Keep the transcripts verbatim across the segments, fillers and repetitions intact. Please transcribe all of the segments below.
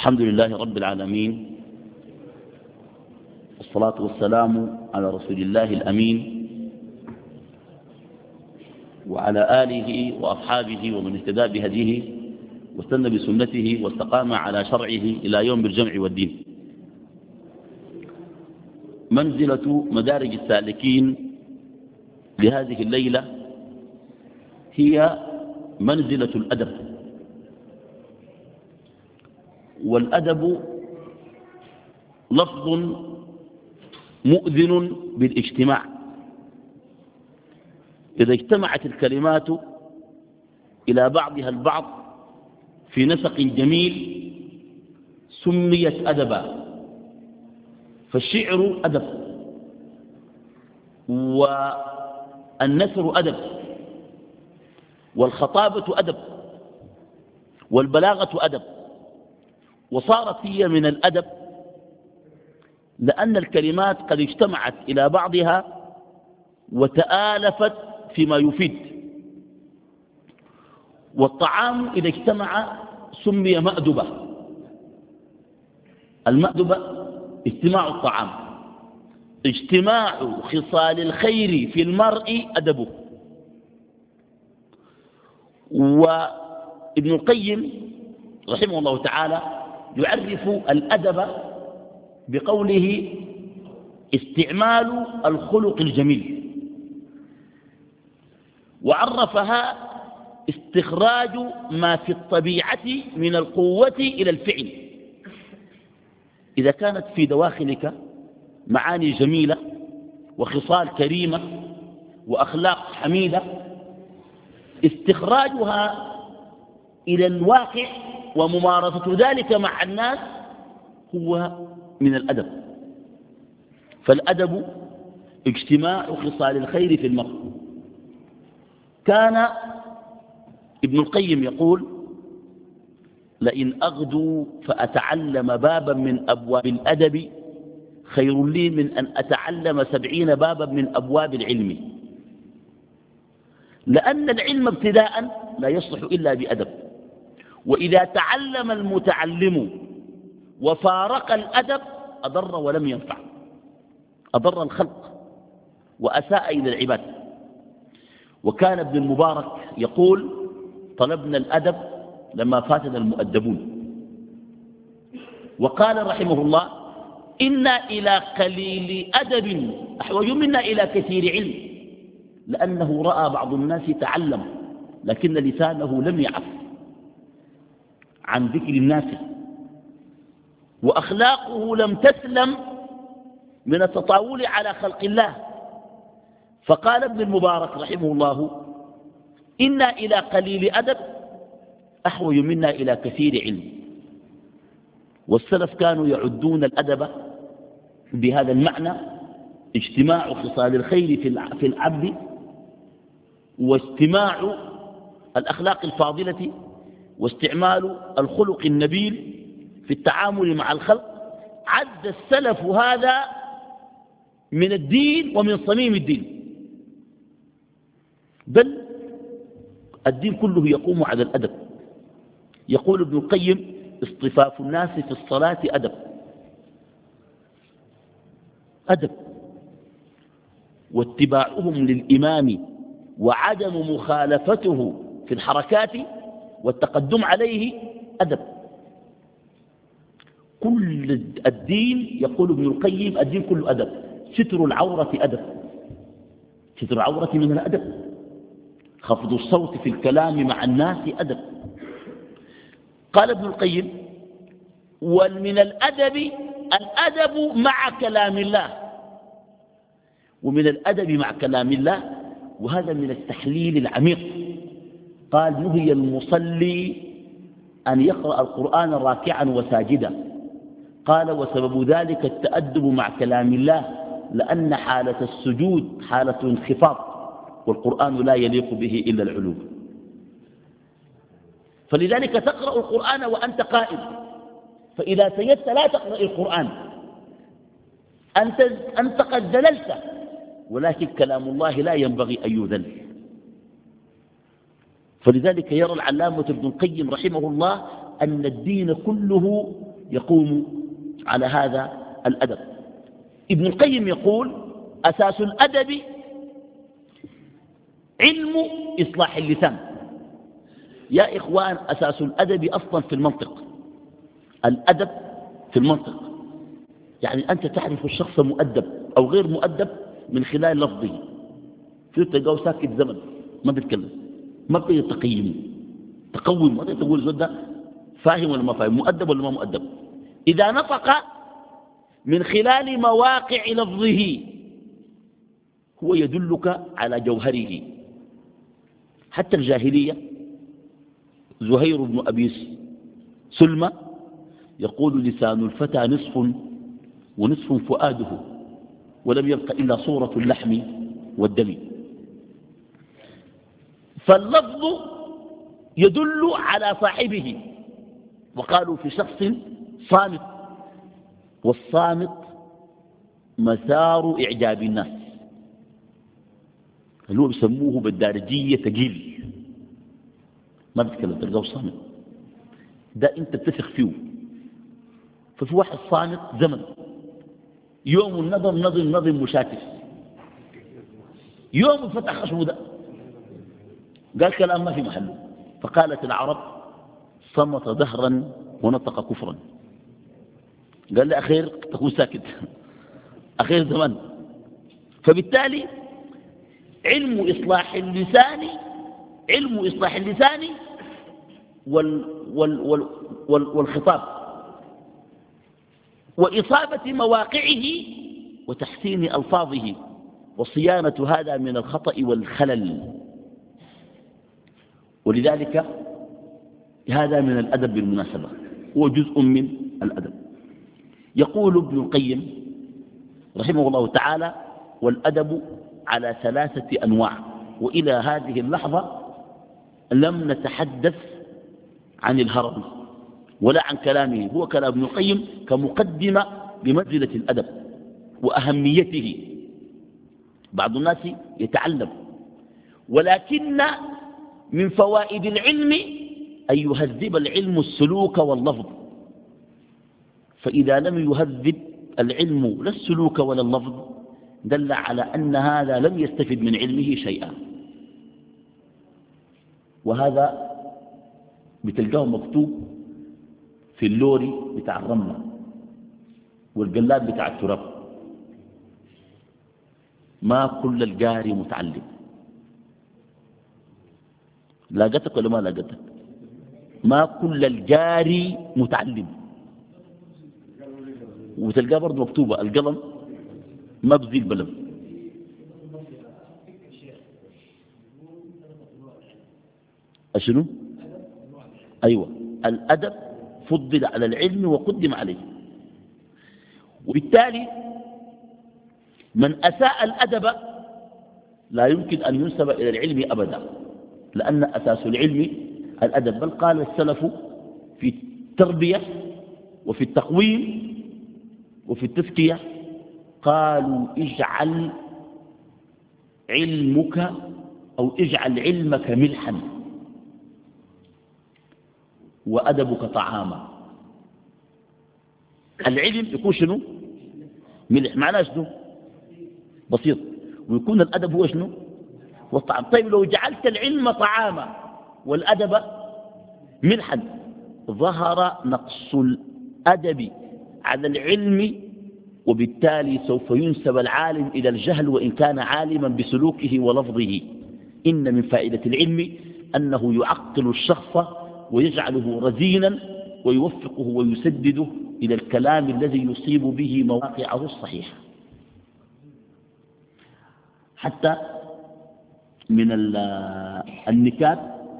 الحمد لله رب العالمين، والصلاة والسلام على رسول الله الأمين وعلى آله وأصحابه ومن اهتدى بهديه واستنى بسنته واستقام على شرعه إلى يوم الجمع والدين. منزلة مدارج السالكين لهذه الليلة هي منزلة الأدب. والأدب لفظ مؤذن بالاجتماع. إذا اجتمعت الكلمات إلى بعضها البعض في نسق جميل سميت أدبا. فالشعر أدب، والنثر أدب، والخطابة أدب، والبلاغة أدب. وصارت هي من الأدب لأن الكلمات قد اجتمعت إلى بعضها وتآلفت فيما يفيد. والطعام إذا اجتمع سمي مأدبة. المأدبة اجتماع الطعام. اجتماع خصال الخير في المرء أدبه. وابن القيم رحمه الله تعالى يعرف الأدب بقوله استعمال الخلق الجميل، وعرفها استخراج ما في الطبيعة من القوة إلى الفعل. إذا كانت في دواخلك معاني جميلة وخصال كريمة وأخلاق حميدة، استخراجها إلى الواقع وممارسة ذلك مع الناس هو من الأدب. فالأدب اجتماع خصال الخير في المرء. كان ابن القيم يقول: لئن أغدو فأتعلم بابا من أبواب الأدب خير لي من أن أتعلم سبعين بابا من أبواب العلم. لأن العلم ابتداء لا يصلح إلا بأدب. وإذا تعلم المتعلم وفارق الأدب أضر ولم ينفع، أضر الخلق وأساء إلى العباد. وكان ابن المبارك يقول: طلبنا الأدب لما فاتنا المؤدبون. وقال رحمه الله: إنا إلى قليل أدب أحوج منا إلى كثير علم. لأنه رأى بعض الناس تعلم لكن لسانه لم يعف عن ذكر الناس، وأخلاقه لم تسلم من التطاول على خلق الله. فقال ابن المبارك رحمه الله: إنا إلى قليل أدب أحوج منا إلى كثير علم. والسلف كانوا يعدون الأدب بهذا المعنى: اجتماع خصال الخير في العبد، واجتماع الأخلاق الفاضلة، واستعمال الخلق النبيل في التعامل مع الخلق. عد السلف هذا من الدين ومن صميم الدين، بل الدين كله يقوم على الأدب. يقول ابن القيم: اصطفاف الناس في الصلاة أدب. أدب. واتباعهم للإمام وعدم مخالفته في الحركات والتقدم عليه أدب. كل الدين يقول ابن القيم الدين كله أدب. ستر العورة أدب. ستر العورة من الأدب. خفض الصوت في الكلام مع الناس أدب. قال ابن القيم: ومن الأدب الأدب مع كلام الله. ومن الأدب مع كلام الله، وهذا من التحليل العميق. قال: نهي المصلي أن يقرأ القرآن راكعا وساجدا. قال: وسبب ذلك التأدب مع كلام الله، لأن حالة السجود حالة انخفاض، والقرآن لا يليق به إلا العلو. فلذلك تقرأ القرآن وأنت قائم، فإذا سجدت لا تقرأ القرآن، أنت, أنت قد ذللت، ولكن كلام الله لا ينبغي أن يذل. فلذلك يرى العلامة ابن القيم رحمه الله أن الدين كله يقوم على هذا الأدب. ابن القيم يقول أساس الأدب علم إصلاح اللسان. يا إخوان، أساس الأدب أصلا في المنطق. الأدب في المنطق، يعني أنت تعرف الشخص مؤدب أو غير مؤدب من خلال لفظه. في تلقاه ساكت زمن ما بيتكلم، ما بتقدر تقيمه تقوم، ما تقول زود ده فاهم ولا ما فاهم، مؤدب ولا ما مؤدب. إذا نطق من خلال مواقع لفظه هو يدلك على جوهره. حتى الجاهلية زهير بن أبي سلمى يقول لسان الفتى نصف ونصف فؤاده ولم يبق إلا صورة اللحم والدم. فاللفظ يدل على صاحبه. وقالوا في شخص صامت، والصامت مسار إعجاب الناس، اللي هو بيسموه بالدارجية تقيل، ما بيتكلم، تلقاه صامت، ده انت بتثق فيه. ففي واحد صامت زمن، يوم النظر نظم نظم مشاكس، يوم فتح خشمه ده قال كلام ما في محله. فقالت العرب صمت دهرا ونطق كفرا. قال لي أخير تكون ساكت، أخير زمان. فبالتالي علم إصلاح اللسان علم إصلاح اللسان وال وال وال وال والخطاب وإصابة مواقعه وتحسين ألفاظه وصيانة هذا من الخطأ والخلل. ولذلك هذا من الأدب بالمناسبة، هو جزء من الأدب. يقول ابن القيم رحمه الله تعالى: والأدب على ثلاثة أنواع. وإلى هذه اللحظة لم نتحدث عن الهرم ولا عن كلامه، هو كلام ابن القيم كمقدمة بمنزلة الأدب وأهميته. بعض الناس يتعلم، ولكن من فوائد العلم أن يهذب العلم السلوك واللفظ. فإذا لم يهذب العلم لا السلوك ولا اللفظ دل على أن هذا لم يستفد من علمه شيئا. وهذا بتلقاه مكتوب في اللوري بتاع الرملة والقلاب بتاع التراب: ما كل الجاري متعلم. لاقتك ولا ما لاقتك؟ ما كل الجاري متعلم. وتلقاه برضه مكتوبة القلم ما بزيل بلم. أشنو؟ أيوة، الأدب فضل على العلم وقدم عليه. وبالتالي من أساء الأدب لا يمكن أن ينسب إلى العلم أبدا، لأن أساس العلم الأدب. بل قال السلف في التربية وفي التقويم وفي التزكية، قالوا: اجعل علمك أو اجعل علمك ملحا وأدبك طعاما. العلم يكون شنو؟ ملح. معناه شنو؟ بسيط. ويكون الأدب هو شنو؟ والطعام. طيب لو جعلت العلم طعاما والأدب ملحا ظهر نقص الأدب على العلم، وبالتالي سوف ينسب العالم إلى الجهل وإن كان عالما بسلوكه ولفظه. إن من فائدة العلم أنه يعقل الشخص ويجعله رزينا ويوفقه ويسدده إلى الكلام الذي يصيب به مواقعه الصحيحة. حتى من النكات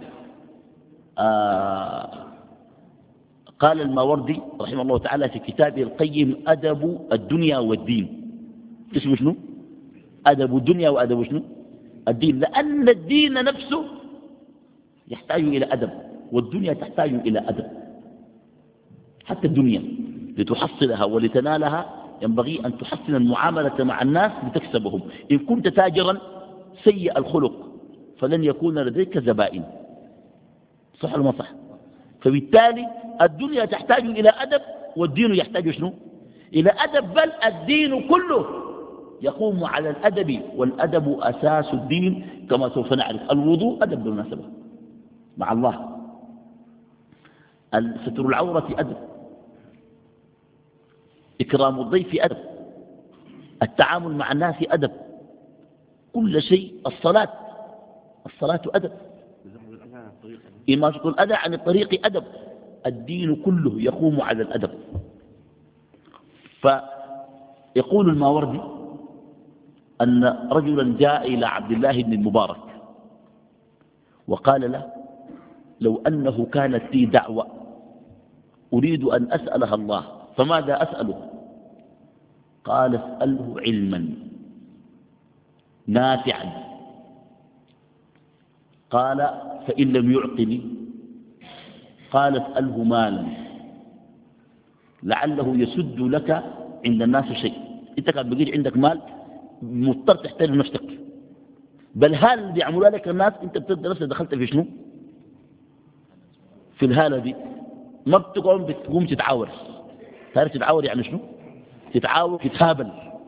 آه قال الماوردي رحمه الله تعالى في كتابه القيم: أدب الدنيا والدين. اسمه شنو؟ أدب الدنيا وأدب شنو؟ الدين. لأن الدين نفسه يحتاج إلى أدب، والدنيا تحتاج إلى أدب. حتى الدنيا لتحصلها ولتنالها ينبغي أن تحسن المعاملة مع الناس لتكسبهم. إن كنت تاجرا سيء الخلق فلن يكون لديك زبائن. صح ولا ما صح؟ فبالتالي الدنيا تحتاج إلى أدب والدين يحتاج شنو إلى أدب، بل الدين كله يقوم على الأدب، والأدب أساس الدين كما سوف نعرف. الوضوء أدب بالمناسبة مع الله، ستر العورة أدب، إكرام الضيف أدب، التعامل مع الناس أدب، كل شيء. الصلاة الصلاة أدب، إماطة الأذى عن الطريق أدب. الدين كله يقوم على الأدب. فيقول الماوردي أن رجلا جاء إلى عبد الله بن المبارك وقال له: لو أنه كانت لي دعوة أريد أن أسألها الله فماذا أسأله؟ قال: اسأله علما نافعا. قال: فإن لم يعطني؟ قال: اسأله مالا لعله يسد لك عند الناس شيء. انت كان بقيت عندك مال مضطر تحترم نفسك، بل هال اللي بيعملوها لك الناس انت بتقدر نفسك دخلت في شنو؟ في الهالة دي ما بتقوم بتقوم تتعاور. تعرف تتعاور يعني شنو؟ تتعاور تتهابل.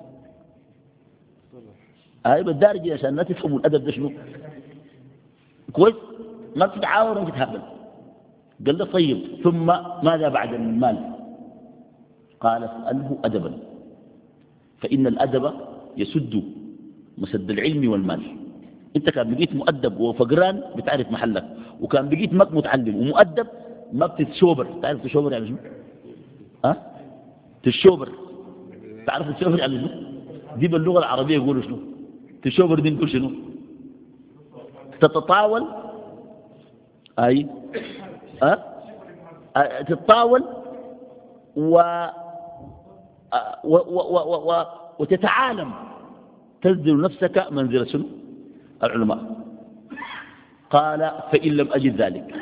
هاي بالدارجة عشان الناس يفهموا الأدب ده شنو كويس. ما بتتعاور وما تتهابل. قال له: طيب ثم ماذا بعد المال؟ قال: اسأله أدبا، فإن الأدب يسد مسد العلم والمال. انت كان بقيت مؤدب وفقران بتعرف محلك، وكان بقيت مك متعلم ومؤدب ما بتتشوبر. تعرف تشوبر يعني شنو؟ ها؟ تشوبر. تعرف تشوبر يعني شنو؟ دي باللغة العربية يقولوا شنو؟ تشوبر دي نقول شنو؟ تتطاول. اي ها؟ أه؟ تتطاول و... و... و... و... و... وتتعالم، تنزل نفسك منزل شنو؟ العلماء. قال: فإن لم أجد ذلك،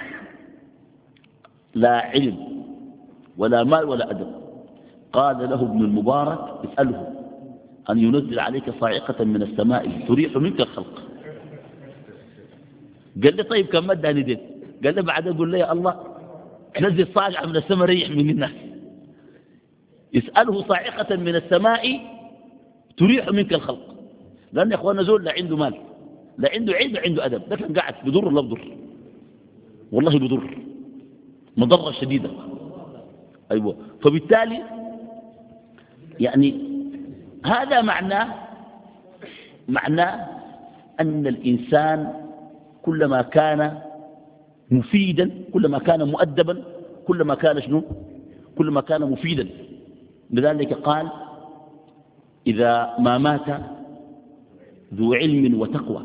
لا علم ولا مال ولا أدب، قال له ابن المبارك: اسأله أن ينزل عليك صاعقة من السماء تريح منك الخلق. قال لي: طيب كم مدى ندين؟ قال لي: بعد أقول لي الله نزل صاعقة من السماء ريح من الناس. اسأله صاعقة من السماء تريح منك الخلق. لأن يا أخوانا زول لا عنده مال لا عنده علم عنده أدب، ده كان قاعد بضر ولا بضر؟ والله بضر مضرة شديدة. أيوة. فبالتالي يعني هذا معناه معناه أن الإنسان كلما كان مفيدا، كلما كان مؤدبا، كلما كان شنو؟ كلما كان مفيدا. لذلك قال: إذا ما مات ذو علم وتقوى،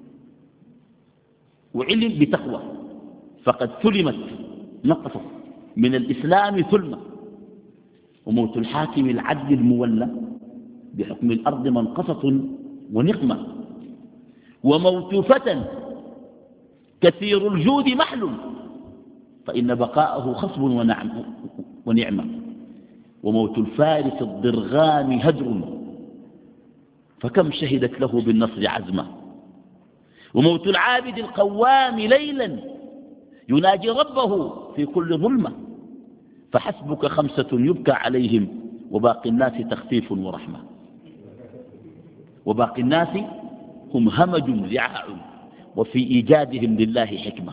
وعلم بتقوى، فقد ثلمت نقصه من الإسلام ثلمة، وموت الحاكم العدل المولى بحكم الأرض منقصة ونقمة، وموت فتى كثير الجود محل، فإن بقاءه خصب ونعم ونعمة، وموت الفارس الضرغام هدر، فكم شهدت له بالنصر عزمه، وموت العابد القوام ليلا يناجي ربه في كل ظلمة، فحسبك خمسة يبكى عليهم وباقي الناس تخفيف ورحمة، وباقي الناس هم همج رعاع وفي إيجادهم لله حكمة.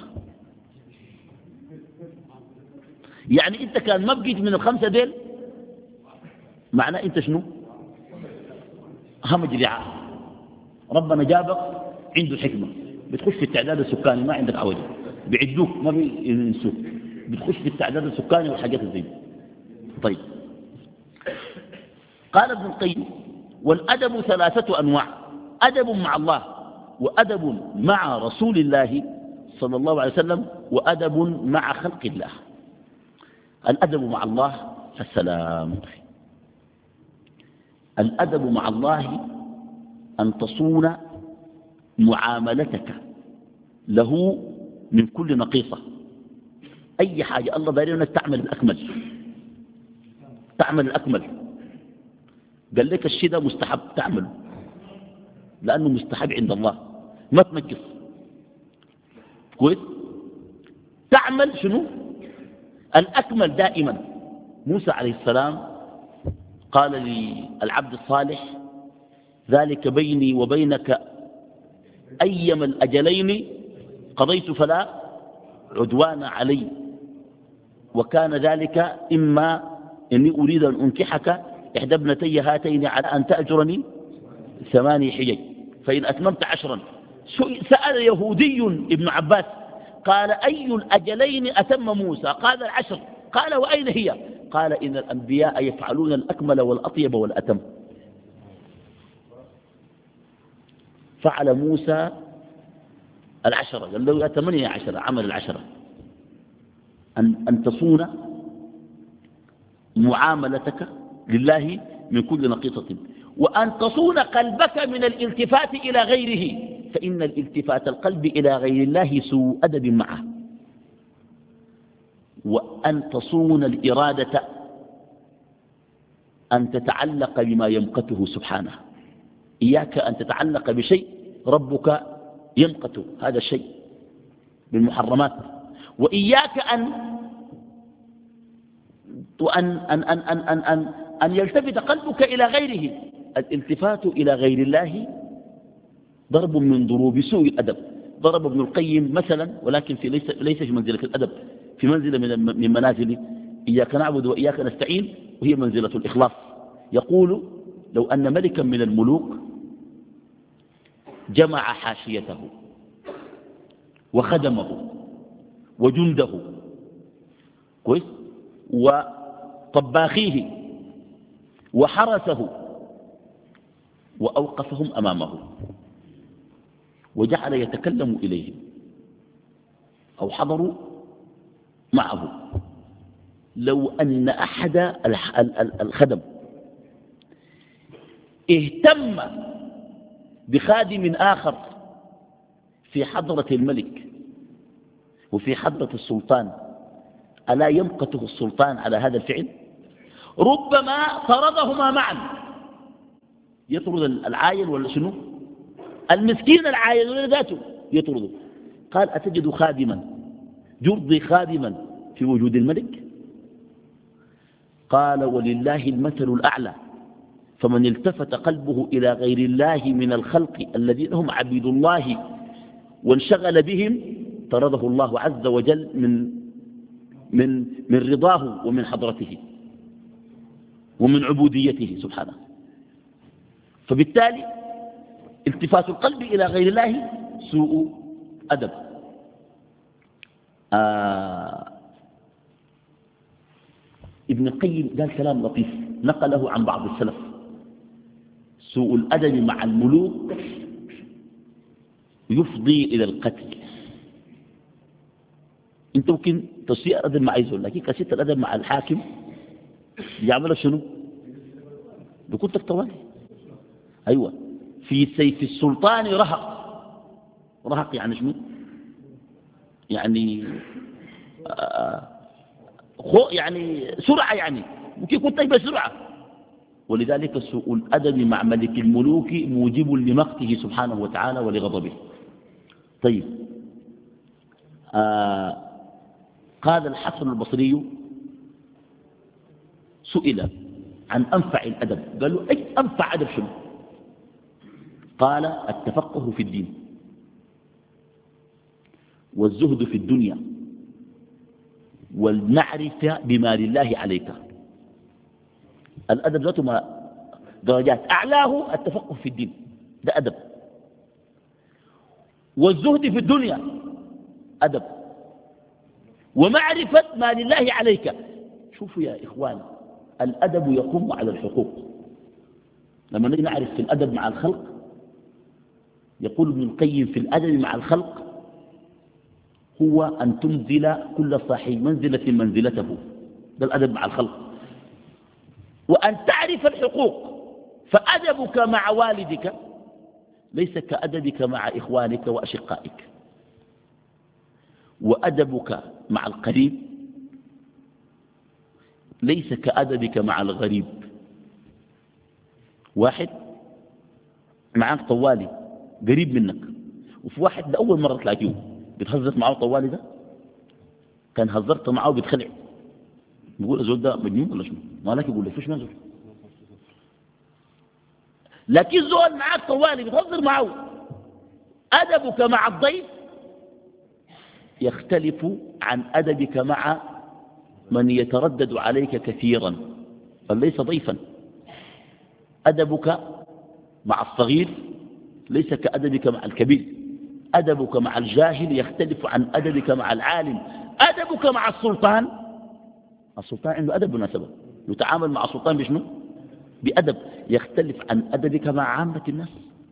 يعني انت كان ما بقيت من الخمسة ديل معناه انت شنو؟ همج رعاع. ربنا جابك عنده حكمة، بتخش في التعداد السكاني ما عندك عوجة، بيعدوك ما بينسوك، بتخش في التعداد السكاني والحاجات الزي. طيب قال ابن القيم: والأدب ثلاثة أنواع: أدب مع الله، وأدب مع رسول الله صلى الله عليه وسلم، وأدب مع خلق الله. الأدب مع الله السلام. الأدب مع الله أن تصون معاملتك له من كل نقيصة. أي حاجة الله داير أنك تعمل الأكمل، تعمل الأكمل. قال لك الشيء ده مستحب تعمله لأنه مستحب عند الله، ما تنقص. كويس؟ تعمل شنو؟ الأكمل دائما. موسى عليه السلام قال للعبد الصالح ذلك بيني وبينك أيما الأجلين قضيت فلا عدوان علي، وكان ذلك إما إني أريد أن أنكحك إحدى ابنتي هاتين على أن تأجرني ثماني حجج فإن أتممت عشرا. سأل يهودي ابن عباس قال أي الأجلين أتم موسى؟ قال العشر. قال وأين هي؟ قال إن الأنبياء يفعلون الأكمل والأطيب والأتم. فعل موسى العشرة، قال له يا ثمانية عشرة، عمل العشرة. أن, أن تصون معاملتك لله من كل نقيصة، وأن تصون قلبك من الالتفات إلى غيره، فإن الالتفات القلب إلى غير الله سوء أدب معه. وأن تصون الإرادة أن تتعلق بما يمقته سبحانه. إياك أن تتعلق بشيء ربك يمقت هذا الشيء بالمحرمات، وإياك أن أن أن أن أن أن أن, أن يلتفت قلبك إلى غيره. الالتفات إلى غير الله ضرب من ضروب سوء الأدب. ضرب ابن القيم مثلا، ولكن في ليس ليس في منزلة الأدب، في منزلة من من منازل إياك نعبد وإياك نستعين، وهي منزلة الإخلاص. يقول لو أن ملكا من الملوك جمع حاشيته وخدمه وجنده كويس وطباخيه وحرسه وأوقفهم أمامه وجعل يتكلم إليهم أو حضروا معه، لو أن أحد الخدم اهتم بخادم آخر في حضرة الملك وفي حضرة السلطان، ألا يمقته السلطان على هذا الفعل؟ ربما طردهما معا. يطرد العاين ولا شنو؟ المسكين العاين ولا ذاته يطرده. قال أتجد خادما يرضي خادما في وجود الملك؟ قال ولله المثل الأعلى، فمن التفت قلبه إلى غير الله من الخلق الذين هم عبيد الله وانشغل بهم طرده الله عز وجل من من من رضاه ومن حضرته ومن عبوديته سبحانه. فبالتالي التفات القلب إلى غير الله سوء أدب. آه ابن القيم قال كلام لطيف نقله عن بعض السلف: سوء الأدب مع الملوك يفضي إلى القتل. انت ممكن تسيء الأدب مع يزول، لكن كسيت الأدب مع الحاكم يعمل شنو؟ بيكون طوالي. أيوة، في سيف السلطان رهق. رهق يعني شنو؟ يعني آه خو يعني سرعة، يعني ممكن يكون طيب بسرعة. ولذلك سوء الأدب مع ملك الملوك موجب لمقته سبحانه وتعالى ولغضبه. طيب، آه قال الحسن البصري سئل عن أنفع الأدب، قالوا أي أنفع أدب شنو؟ قال التفقه في الدين والزهد في الدنيا والمعرفة بما لله عليك. الأدب ذاته ما درجات، أعلاه التفقه في الدين، ده أدب. والزهد في الدنيا أدب، ومعرفة ما لله عليك. شوفوا يا إخوان، الأدب يقوم على الحقوق. لما نجي نعرف في الأدب مع الخلق، يقول ابن القيم في الأدب مع الخلق هو أن تنزل كل صاحب منزلة منزلته. ده الأدب مع الخلق. وأن تعرف الحقوق، فأدبك مع والدك ليس كأدبك مع إخوانك وأشقائك، وأدبك مع القريب ليس كأدبك مع الغريب. واحد معك طوالي قريب منك، وفي واحد لأول مرة تلاقيه بتهزر معه طوالي، ده كان هزرت معه بتخلع بيقول الزول ده مجنون ولا شنو؟ ما لك يقول لك فيش نزل. لكن زول معك طوالي بتهزر معه، أدبك مع الضيف يختلف عن أدبك مع من يتردد عليك كثيرا فليس ضيفا. أدبك مع الصغير ليس كأدبك مع الكبير، أدبك مع الجاهل يختلف عن أدبك مع العالم. أدبك مع السلطان، السلطان عنده أدب مناسبة، يتعامل مع السلطان بشنو؟ بأدب، يختلف عن أدبك مع عامة الناس.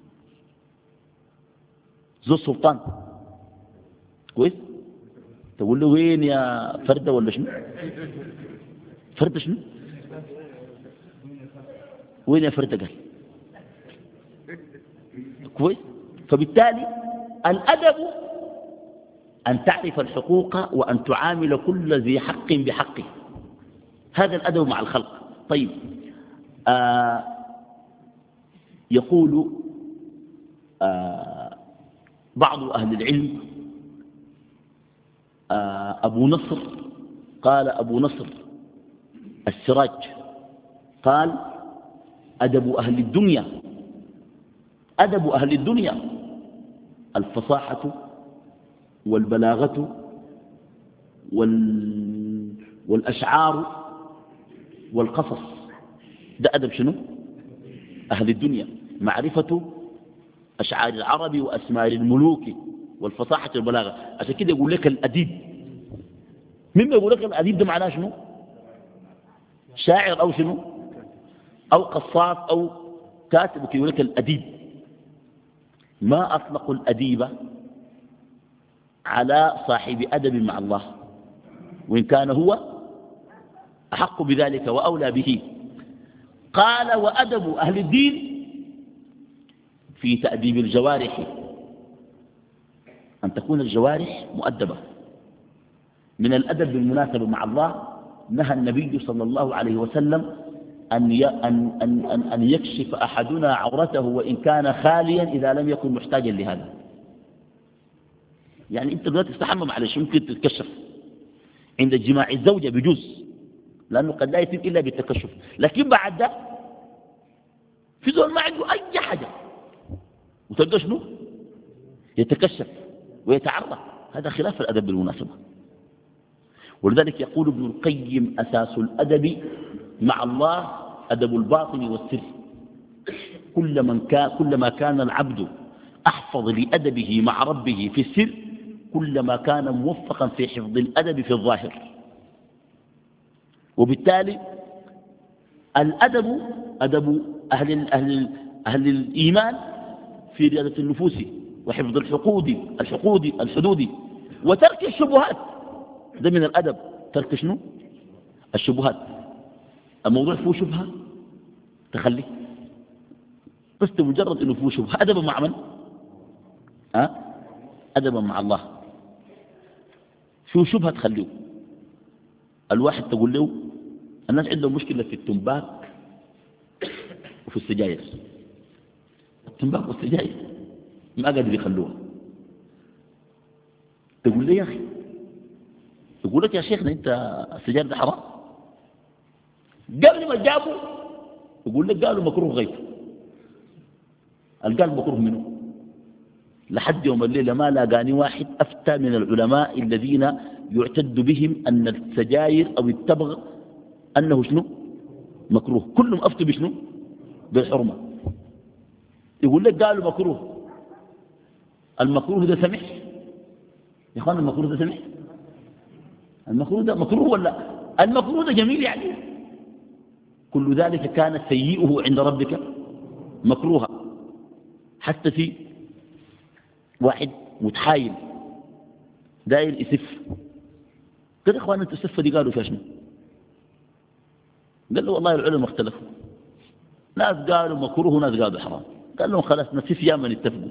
ذو السلطان كويس تقول له وين يا فردة ولا شنو؟ فردة شنو؟ وين يا فردة؟ قال كويس. فبالتالي الأدب أن تعرف الحقوق وأن تعامل كل ذي حق بحقه، هذا الأدب مع الخلق. طيب آه يقول آه بعض أهل العلم آه أبو نصر قال أبو نصر السراج قال أدب أهل الدنيا، أدب أهل الدنيا الفصاحة والبلاغة وال والأشعار والقصص، ده أدب شنو؟ أهل الدنيا، معرفة أشعار العرب وأسمار الملوك والفصاحة والبلاغة. عشان كده يقول لك الأديب، مما يقول لك الأديب ده معناه شنو؟ شاعر أو شنو؟ أو قصاص أو كاتب، يقول لك الأديب. ما أطلقوا الأديب على صاحب أدب مع الله، وإن كان هو أحق بذلك وأولى به. قال وأدب أهل الدين في تأديب الجوارح، أن تكون الجوارح مؤدبة. من الأدب بالمناسبة مع الله نهى النبي صلى الله عليه وسلم أن أن أن أن يكشف أحدنا عورته وإن كان خاليا إذا لم يكن محتاجا لهذا. يعني أنت بدأت تستحمى معلش ممكن تتكشف عند جماع الزوجة بجوز، لأنه قد لا يتم إلا بالتكشف، لكن بعد ده في زول ما عنده أي حاجة وتلقى شنو؟ يتكشف ويتعرض، هذا خلاف الأدب بالمناسبة. ولذلك يقول ابن القيم أساس الأدب مع الله أدب الباطن والسر. كل من كان كلما كان العبد أحفظ لأدبه مع ربه في السر كلما كان موفقا في حفظ الأدب في الظاهر. وبالتالي الأدب أدب أهل, أهل, أهل الإيمان في ريادة النفوس وحفظ الحقود الحقود الحدود وترك الشبهات، ده من الأدب. ترك شنو؟ الشبهات. الموضوع فيه شبهة تخليه، بس مجرد انه فيه شبهة. أدبا مع من؟ أه؟ أدبا مع الله. شو شبهة تخليه؟ الواحد تقول له الناس عندهم مشكلة في التنباك وفي السجاير، التنباك والسجاير ما قادر يخلوها. تقول لي يا أخي، يقول لك يا شيخنا أنت السجاير ده حرام، قبل ما جابوا يقول لك قالوا مكروه غير قال مكروه منه. لحد يوم الليلة ما لاقاني واحد أفتى من العلماء الذين يعتد بهم أن السجاير أو التبغ أنه شنو مكروه، كلهم أفتوا بشنو بالحرمة. يقول لك قالوا مكروه، المكروه ده سمح يا اخوان؟ المكروه ده سمح؟ المكروه ده مكروه ولا المكروه ده جميل؟ يعني كل ذلك كان سيئه عند ربك مكروها. حتى في واحد متحايل داير يسف، قال يا اخوان انتوا السفه دي قالوا فيها شنو؟ قال له والله العلماء اختلفوا، ناس قالوا مكروه وناس قالوا حرام. قال لهم خلاص نسف يا من اتفقوا.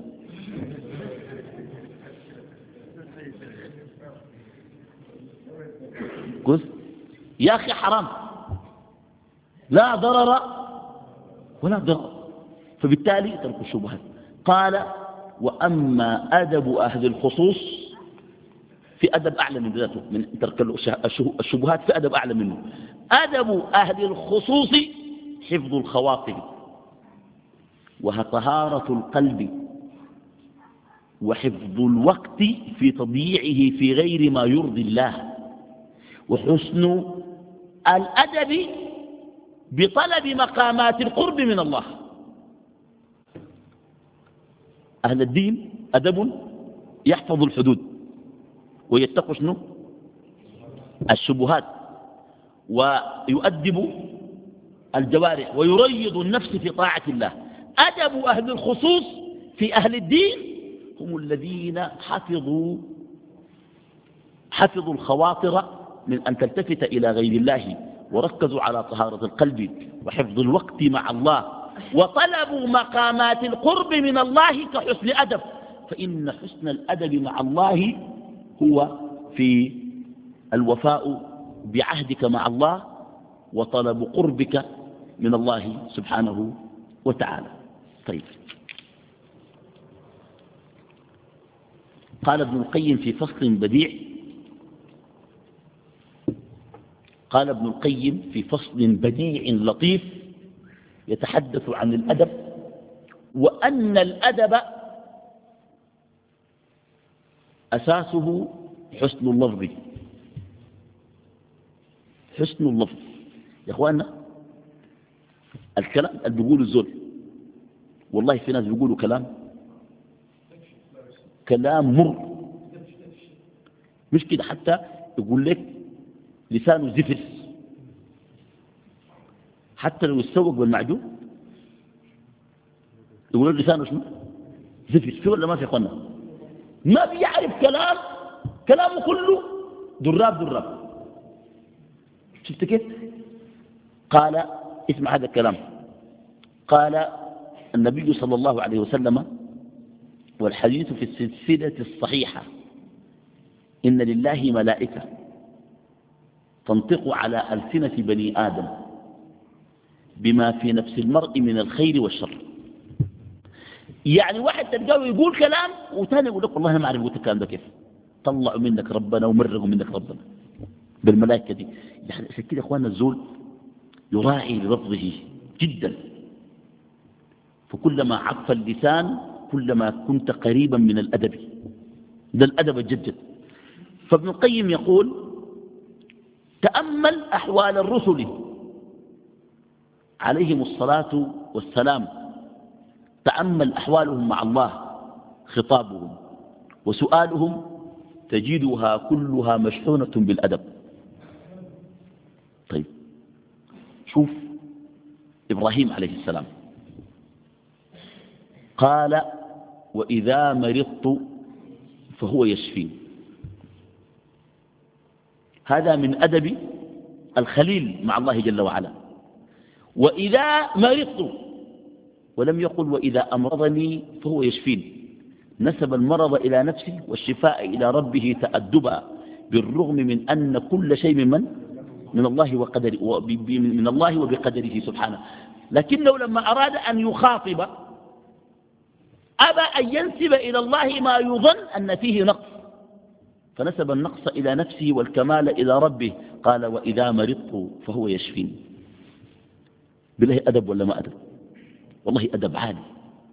قلت يا اخي حرام، لا ضرر ولا ضرر. فبالتالي ترك الشبهات. قال وأما أدب أهل الخصوص في أدب أعلى من ذاته، من ترك الشبهات في أدب أعلى منه. أدب أهل الخصوص حفظ الخواطر وطهارة القلب وحفظ الوقت في تضييعه في غير ما يرضي الله، وحسن الأدب بطلب مقامات القرب من الله. أهل الدين أدب يحفظ الحدود ويتقوا شنو الشبهات، ويؤدب الجوارح ويريض النفس في طاعة الله. أدب أهل الخصوص في أهل الدين هم الذين حفظوا حفظوا الخواطر من أن تلتفت إلى غير الله، وركزوا على طهارة القلب وحفظ الوقت مع الله، وطلبوا مقامات القرب من الله كحسن أدب. فإن حسن الأدب مع الله هو في الوفاء بعهدك مع الله وطلب قربك من الله سبحانه وتعالى. طيب، قال ابن القيم في فصل بديع قال ابن القيم في فصل بديع لطيف يتحدث عن الأدب، وأن الأدب أساسه حسن اللفظ. حسن اللفظ يا أخوانا، الكلام اللي بيقولوا الزول، والله في ناس بيقولوا كلام كلام مر، مش كده، حتى يقول لك لسانه زفر، حتى لو يتسوق بالمعدوم يقول لك لسانه شنو زفر. في ولا ما في اخوانا؟ ما بيعرف كلام، كلامه كله دراب دراب. شفت كيف؟ قال اسمع هذا الكلام، قال النبي صلى الله عليه وسلم، والحديث في السلسلة الصحيحة: إن لله ملائكة تنطق على ألسنة بني آدم بما في نفس المرء من الخير والشر. يعني واحد تلقاه يقول كلام وثاني يقول لك والله ما أعرف قلت الكلام ده كيف، طلعوا منك ربنا ومرقوا منك ربنا بالملائكة دي. يعني عشان كده أخواننا الزول يراعي للفظه جدا، فكلما عف اللسان كلما كنت قريبا من الأدب، ده الأدب الجد. فابن القيم يقول: تأمل أحوال الرسل عليهم الصلاة والسلام، تأمل أحوالهم مع الله، خطابهم وسؤالهم تجدها كلها مشحونة بالأدب. طيب شوف إبراهيم عليه السلام قال: وإذا مرضت فهو يشفين. هذا من أدب الخليل مع الله جل وعلا. وإذا مرضت، ولم يقل وإذا أمرضني فهو يشفين. نسب المرض إلى نفسه والشفاء إلى ربه تأدبا، بالرغم من أن كل شيء من من الله وقدره من الله وبقدره سبحانه. لكنه لما أراد أن يخاطب أبى أن ينسب إلى الله ما يظن أن فيه نقص، فنسب النقص إلى نفسه والكمال إلى ربه، قال: وإذا مرضت فهو يشفين. بالله أدب ولا ما أدب؟ والله أدب عالي.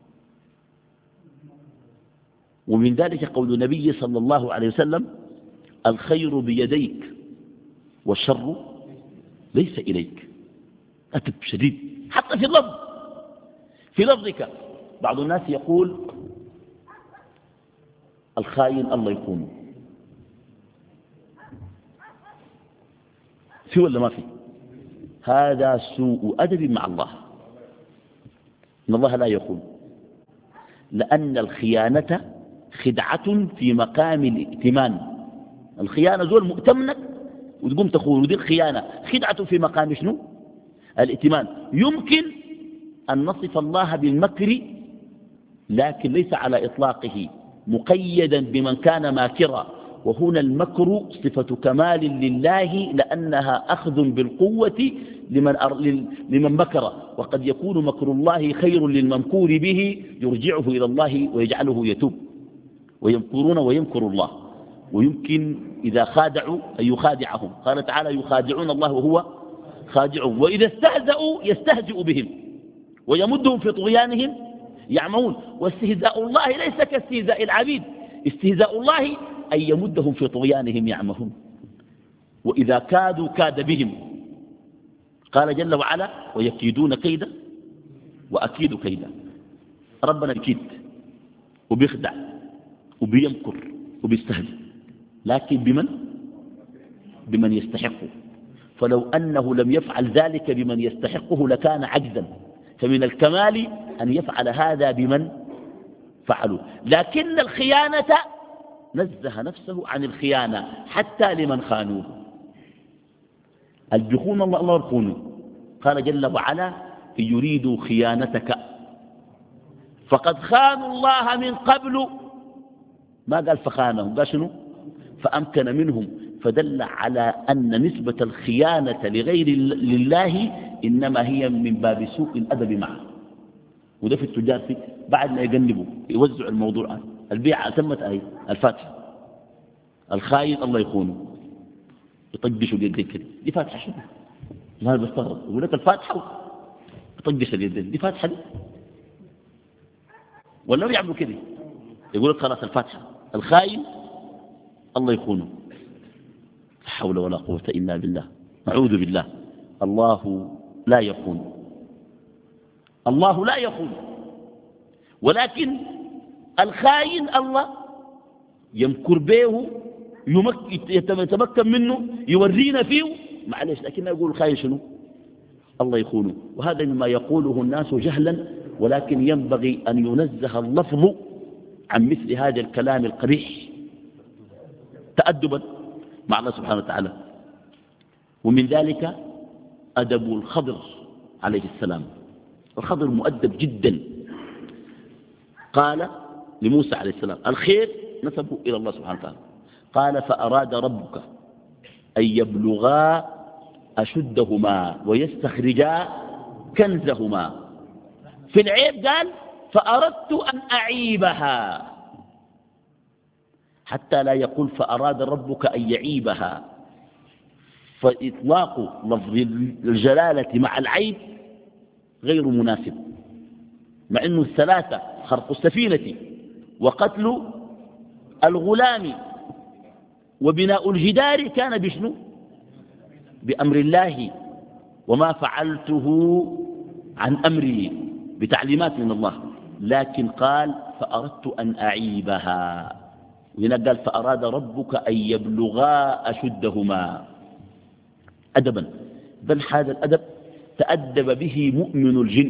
ومن ذلك قول النبي صلى الله عليه وسلم: الخير بيديك والشر ليس إليك. أدب شديد حتى في اللفظ، في لفظك. بعض الناس يقول: الخاين الله يكون. في ولا ما في؟ هذا سوء أدب مع الله، إن الله لا يخون، لأن الخيانة خدعة في مقام الائتمان. الخيانة زول مؤتمنك وتقوم تخون، ودي الخيانة خدعة في مقام شنو؟ الائتمان. يمكن أن نصف الله بالمكر لكن ليس على إطلاقه، مقيدا بمن كان ماكرا. وهنا المكر صفة كمال لله، لأنها أخذ بالقوة لمن, لمن مكر. وقد يكون مكر الله خير للممكور به، يرجعه إلى الله ويجعله يتوب. ويمكرون ويمكر الله. ويمكن إذا خادعوا أن يخادعهم. قال تعالى يخادعون الله وهو خادعهم، وإذا استهزأوا يستهزئ بهم ويمدهم في طغيانهم يعمهون. واستهزاء الله ليس كاستهزاء العبيد، استهزاء الله أن يمدهم في طغيانهم يعمهون. وإذا كادوا كاد بهم. قال جل وعلا ويكيدون كيدا وأكيد كيدا. ربنا يكيد وبيخدع وبيمكر وبيستهزئ، لكن بمن؟ بمن يستحقه. فلو أنه لم يفعل ذلك بمن يستحقه لكان عجزا، فمن الكمال أن يفعل هذا بمن فعلوا. لكن الخيانة نزه نفسه عن الخيانة حتى لمن خانوه. البخون الله الله يرخونه. قال جل وعلا إن يريدوا خيانتك فقد خانوا الله من قبل. ما قال فخانهم، قال شنو؟ فأمكن منهم. فدل على أن نسبة الخيانة لغير لله إنما هي من باب سوء الأدب معه. وده في التجار فيه بعد ما يجنبوا يوزعوا الموضوع. البيعة تمت أهي الفاتحة. الخاين الله يخونه يطقشوا اليدين كده. دي فاتحة شنو؟ ما بستغرب يقول لك الفاتحة يطقش اليدين. دي فاتحة دي ولا يعملوا كده؟ يقول لك خلاص الفاتحة. الخاين الله يخونه. لا حول ولا قوة إلا بالله. نعوذ بالله. الله لا يخون، الله لا يخون، ولكن الخاين الله يمكر به يتمكن منه يورينا فيه معلش. لكن يقول الخاين شنو؟ الله يخونه. وهذا مما يقوله الناس جهلا، ولكن ينبغي أن ينزه اللفظ عن مثل هذا الكلام القبيح تأدبا مع الله سبحانه وتعالى. ومن ذلك أدب الخضر عليه السلام. الخضر مؤدب جدا. قال لموسى عليه السلام الخير نسبه إلى الله سبحانه وتعالى. قال فأراد ربك أن يبلغا أشدهما ويستخرجا كنزهما. في العيب قال فأردت أن أعيبها، حتى لا يقول فأراد ربك أن يعيبها. فإطلاق لفظ الجلالة مع العيب غير مناسب، مع أنه الثلاثة خرق السفينة وقتل الغلام وبناء الجدار كان بشنو؟ بأمر الله، وما فعلته عن أمري بتعليمات من الله. لكن قال فأردت أن أعيبها، وهنا قال فأراد ربك أن يبلغا أشدهما. أدبا، بل هذا الأدب تأدب به مؤمن الجن.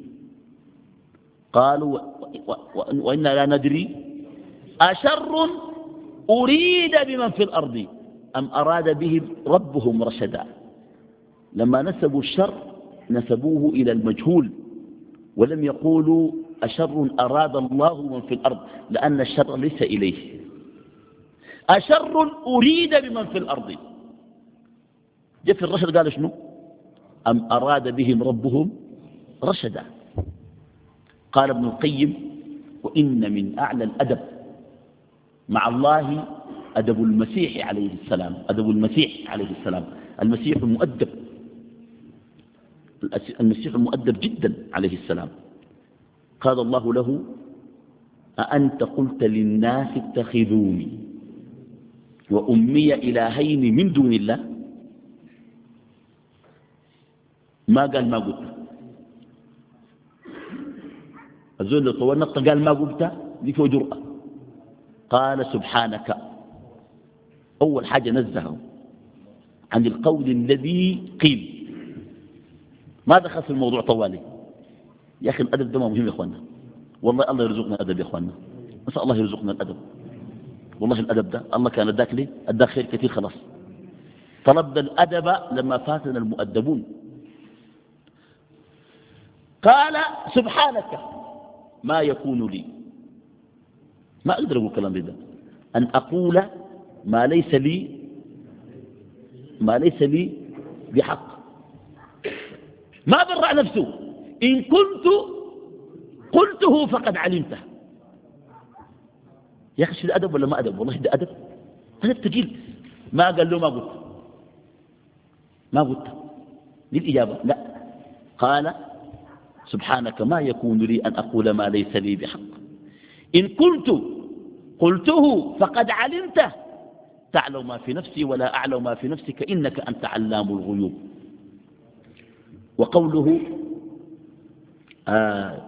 قالوا وإنا لا ندري أشر أريد بمن في الأرض أم أراد بهم ربهم رشدا. لما نسبوا الشر نسبوه إلى المجهول، ولم يقولوا أشر أراد الله من في الأرض، لأن الشر ليس إليه. أشر أريد بمن في الأرض. جاء في الرشد قال شنو؟ أم أراد بهم ربهم رشدا. قال ابن القيم وإن من أعلى الأدب مع الله أدب المسيح عليه السلام. أدب المسيح عليه السلام. المسيح المؤدب، المسيح المؤدب جدا عليه السلام. قال الله له أأنت قلت للناس اتخذوني وأمي إلهين من دون الله؟ ما قال ما قلت. الزول اللي طول نقطة قال ما قلت دي فيه جرأة. قال سبحانك. أول حاجة نزهه عن القول الذي قيل. ما دخل في الموضوع طوالي. يا أخي الأدب ده مهم يا أخوانا، والله الله يرزقنا الأدب يا أخوانا، نسأل الله يرزقنا الأدب. والله الأدب ده الله كان اداك ليه؟ اداك خير كثير خلاص. طلبنا الأدب لما فاتنا المؤدبون. قال سبحانك ما يكون لي، ما أقدر أقول كلام ده، أن أقول ما ليس لي ما ليس لي بحق. ما برع نفسه. إن كنت قلته فقد علمته. يا أخي ده أدب ولا ما أدب؟ والله ده أدب. أدب تجيل. ما قال له ما قلت ما قلت دي الإجابة لا. قال سبحانك ما يكون لي أن أقول ما ليس لي بحق، إن كنت قلته فقد علمته، تعلم ما في نفسي ولا أعلم ما في نفسك إنك أنت علام الغيوب. وقوله آه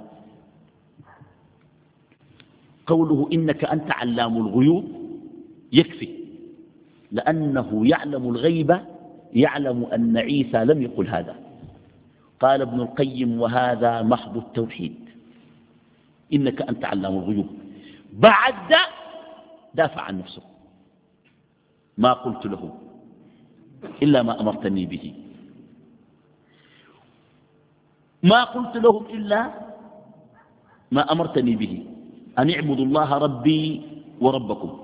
قوله إنك أنت علام الغيوب يكفي، لأنه يعلم الغيب، يعلم أن عيسى لم يقل هذا. قال ابن القيم وهذا محض التوحيد، إنك أنت علام الغيوب. بعد دافع عن نفسه، ما قلت له إلا ما أمرتني به، ما قلت لهم إلا ما أمرتني به، أن اعبدوا الله ربي وربكم.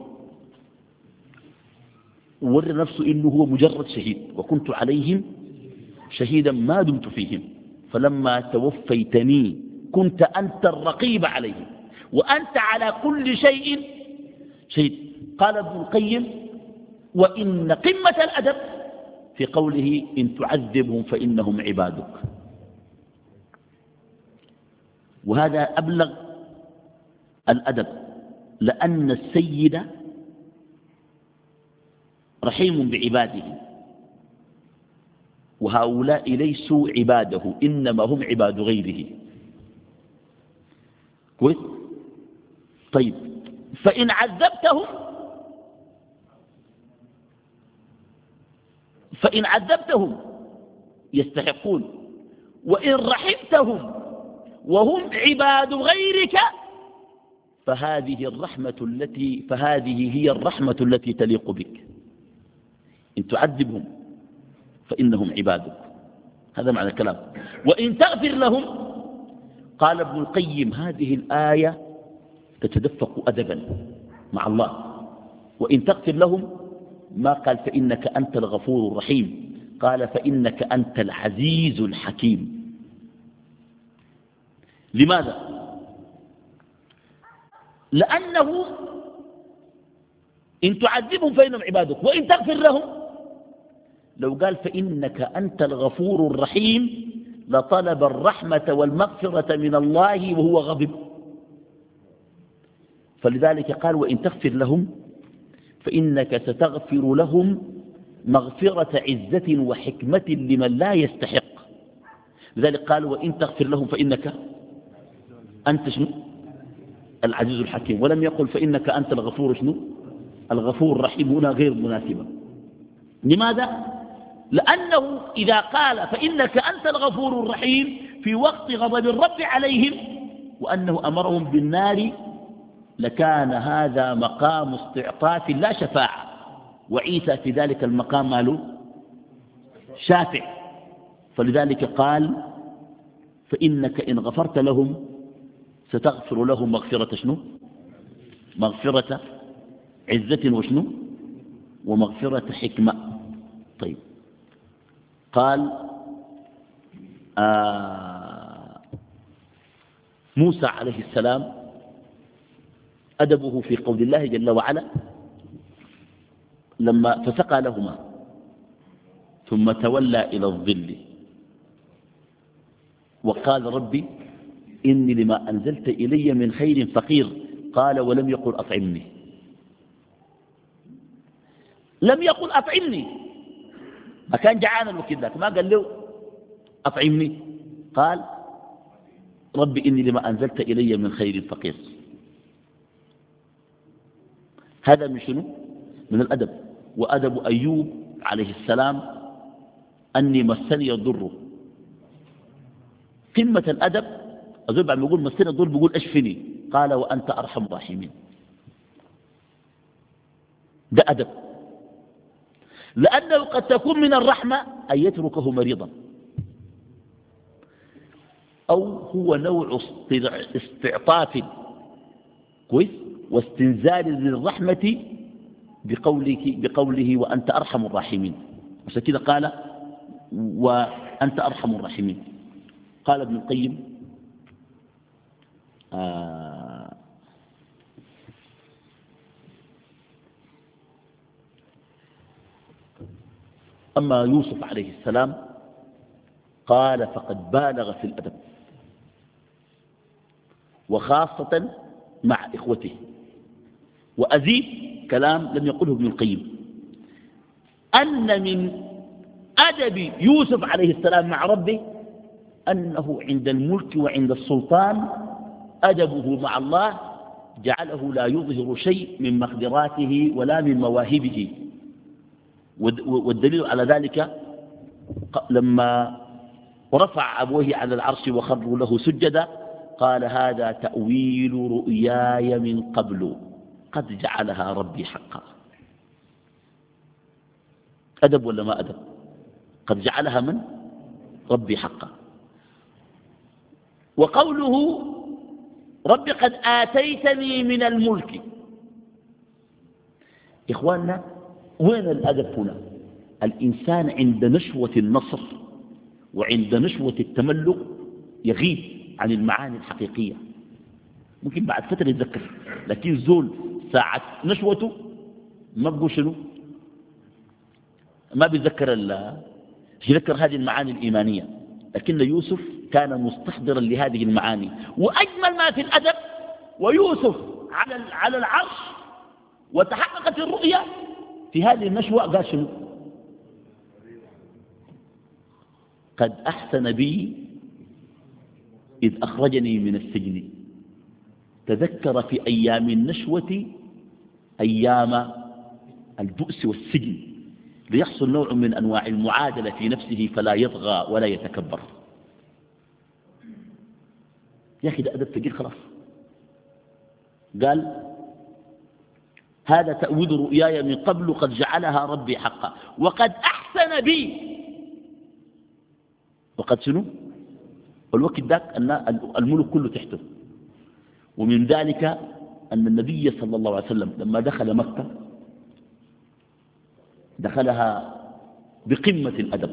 وورى نفسه إنه هو مجرد شهيد، وكنت عليهم شهيدا ما دمت فيهم، فلما توفيتني كنت أنت الرقيب عليهم وأنت على كل شيء شهيد. قال ابن القيم وإن قمة الأدب في قوله إن تعذبهم فإنهم عبادك، وهذا أبلغ الأدب، لأن السيد رحيم بعباده، وهؤلاء ليسوا عباده إنما هم عباد غيره. كويس؟ طيب فإن عذبتهم فإن عذبتهم يستحقون، وإن رحمتهم وهم عباد غيرك فهذه الرحمة التي فهذه هي الرحمة التي تليق بك. إن تعذبهم فإنهم عبادك، هذا معنى الكلام. وإن تغفر لهم، قال ابن القيم هذه الآية تتدفق أدبا مع الله. وإن تغفر لهم ما قال فإنك أنت الغفور الرحيم، قال فإنك أنت العزيز الحكيم. لماذا؟ لأنه إن تعذبهم فإنهم عبادك، وإن تغفر لهم، لو قال فإنك أنت الغفور الرحيم لطلب الرحمة والمغفرة من الله وهو غضب. فلذلك قال وإن تغفر لهم فإنك ستغفر لهم مغفرة عزة وحكمة لمن لا يستحق. لذلك قال وإن تغفر لهم فإنك أنت شنو؟ العزيز الحكيم، ولم يقل فإنك أنت الغفور شنو؟ الغفور الرحيم، هنا غير مناسبة. لماذا؟ لأنه إذا قال فإنك أنت الغفور الرحيم في وقت غضب الرب عليهم وأنه أمرهم بالنار لكان هذا مقام استعطاف لا شفاعة، وعيسى في ذلك المقام ماله شافع. فلذلك قال فإنك إن غفرت لهم ستغفر لهم مغفرة شنو؟ مغفرة عزة وشنو؟ ومغفرة حكمة. طيب قال آه موسى عليه السلام أدبه في قول الله جل وعلا لما فسقى لهما ثم تولى إلى الظل وقال ربي إني لما أنزلت إلي من خير فقير، قال ولم يقل أطعمني، لم يقل أطعمني، ما كان جعانا الوقت ذاك، ما قال له أطعمني، قال ربي إني لما أنزلت إلي من خير فقير. هذا من شنو؟ من الأدب. وأدب أيوب عليه السلام أني مسني الضر، قمة الأدب. الزول بعد ما يقول مسني الضر بيقول أشفني، قال وأنت أرحم الراحمين. ده أدب، لأنه قد تكون من الرحمة أن يتركه مريضا، أو هو نوع استعطاف كويس واستنزال للرحمة بقوله, بقوله وأنت أرحم الراحمين. عشان كده قال وأنت أرحم الراحمين. قال ابن القيم آه أما يوسف عليه السلام قال فقد بالغ في الأدب، وخاصة مع إخوته. وأزيد كلام لم يقله ابن القيم، أن من أدب يوسف عليه السلام مع ربه أنه عند الملك وعند السلطان أدبه مع الله جعله لا يظهر شيء من مقدراته ولا من مواهبه. والدليل على ذلك لما رفع أبويه على العرش وخروا له سجدا قال هذا تأويل رؤياي من قبل قد جعلها ربي حقا. أدب ولا ما أدب؟ قد جعلها من ربي حقا. وقوله ربي قد آتيتني من الملك، إخواننا وين الأدب هنا؟ الإنسان عند نشوة النصر وعند نشوة التملك يغيب عن المعاني الحقيقية، ممكن بعد فترة يتذكر، لكن زول ساعة نشوته ما بقول شنو، ما بيتذكر يذكر هذه المعاني الإيمانية. لكن يوسف كان مستحضرا لهذه المعاني. وأجمل ما في الأدب ويوسف على على العرش وتحققت الرؤيا في هذه النشوة قال شنو؟ قد أحسن بي إذ أخرجني من السجن. تذكر في أيام النشوة أيام البؤس والسجن ليحصل نوع من أنواع المعادلة في نفسه فلا يطغى ولا يتكبر. يا أخي ده أدب ثقيل خلاص. قال هذا تأويل رؤياي من قبل قد جعلها ربي حقا وقد أحسن بي. وقد شنو؟ والوقت ذاك أن الملك كله تحته. ومن ذلك أن النبي صلى الله عليه وسلم لما دخل مكة دخلها بقمة الأدب،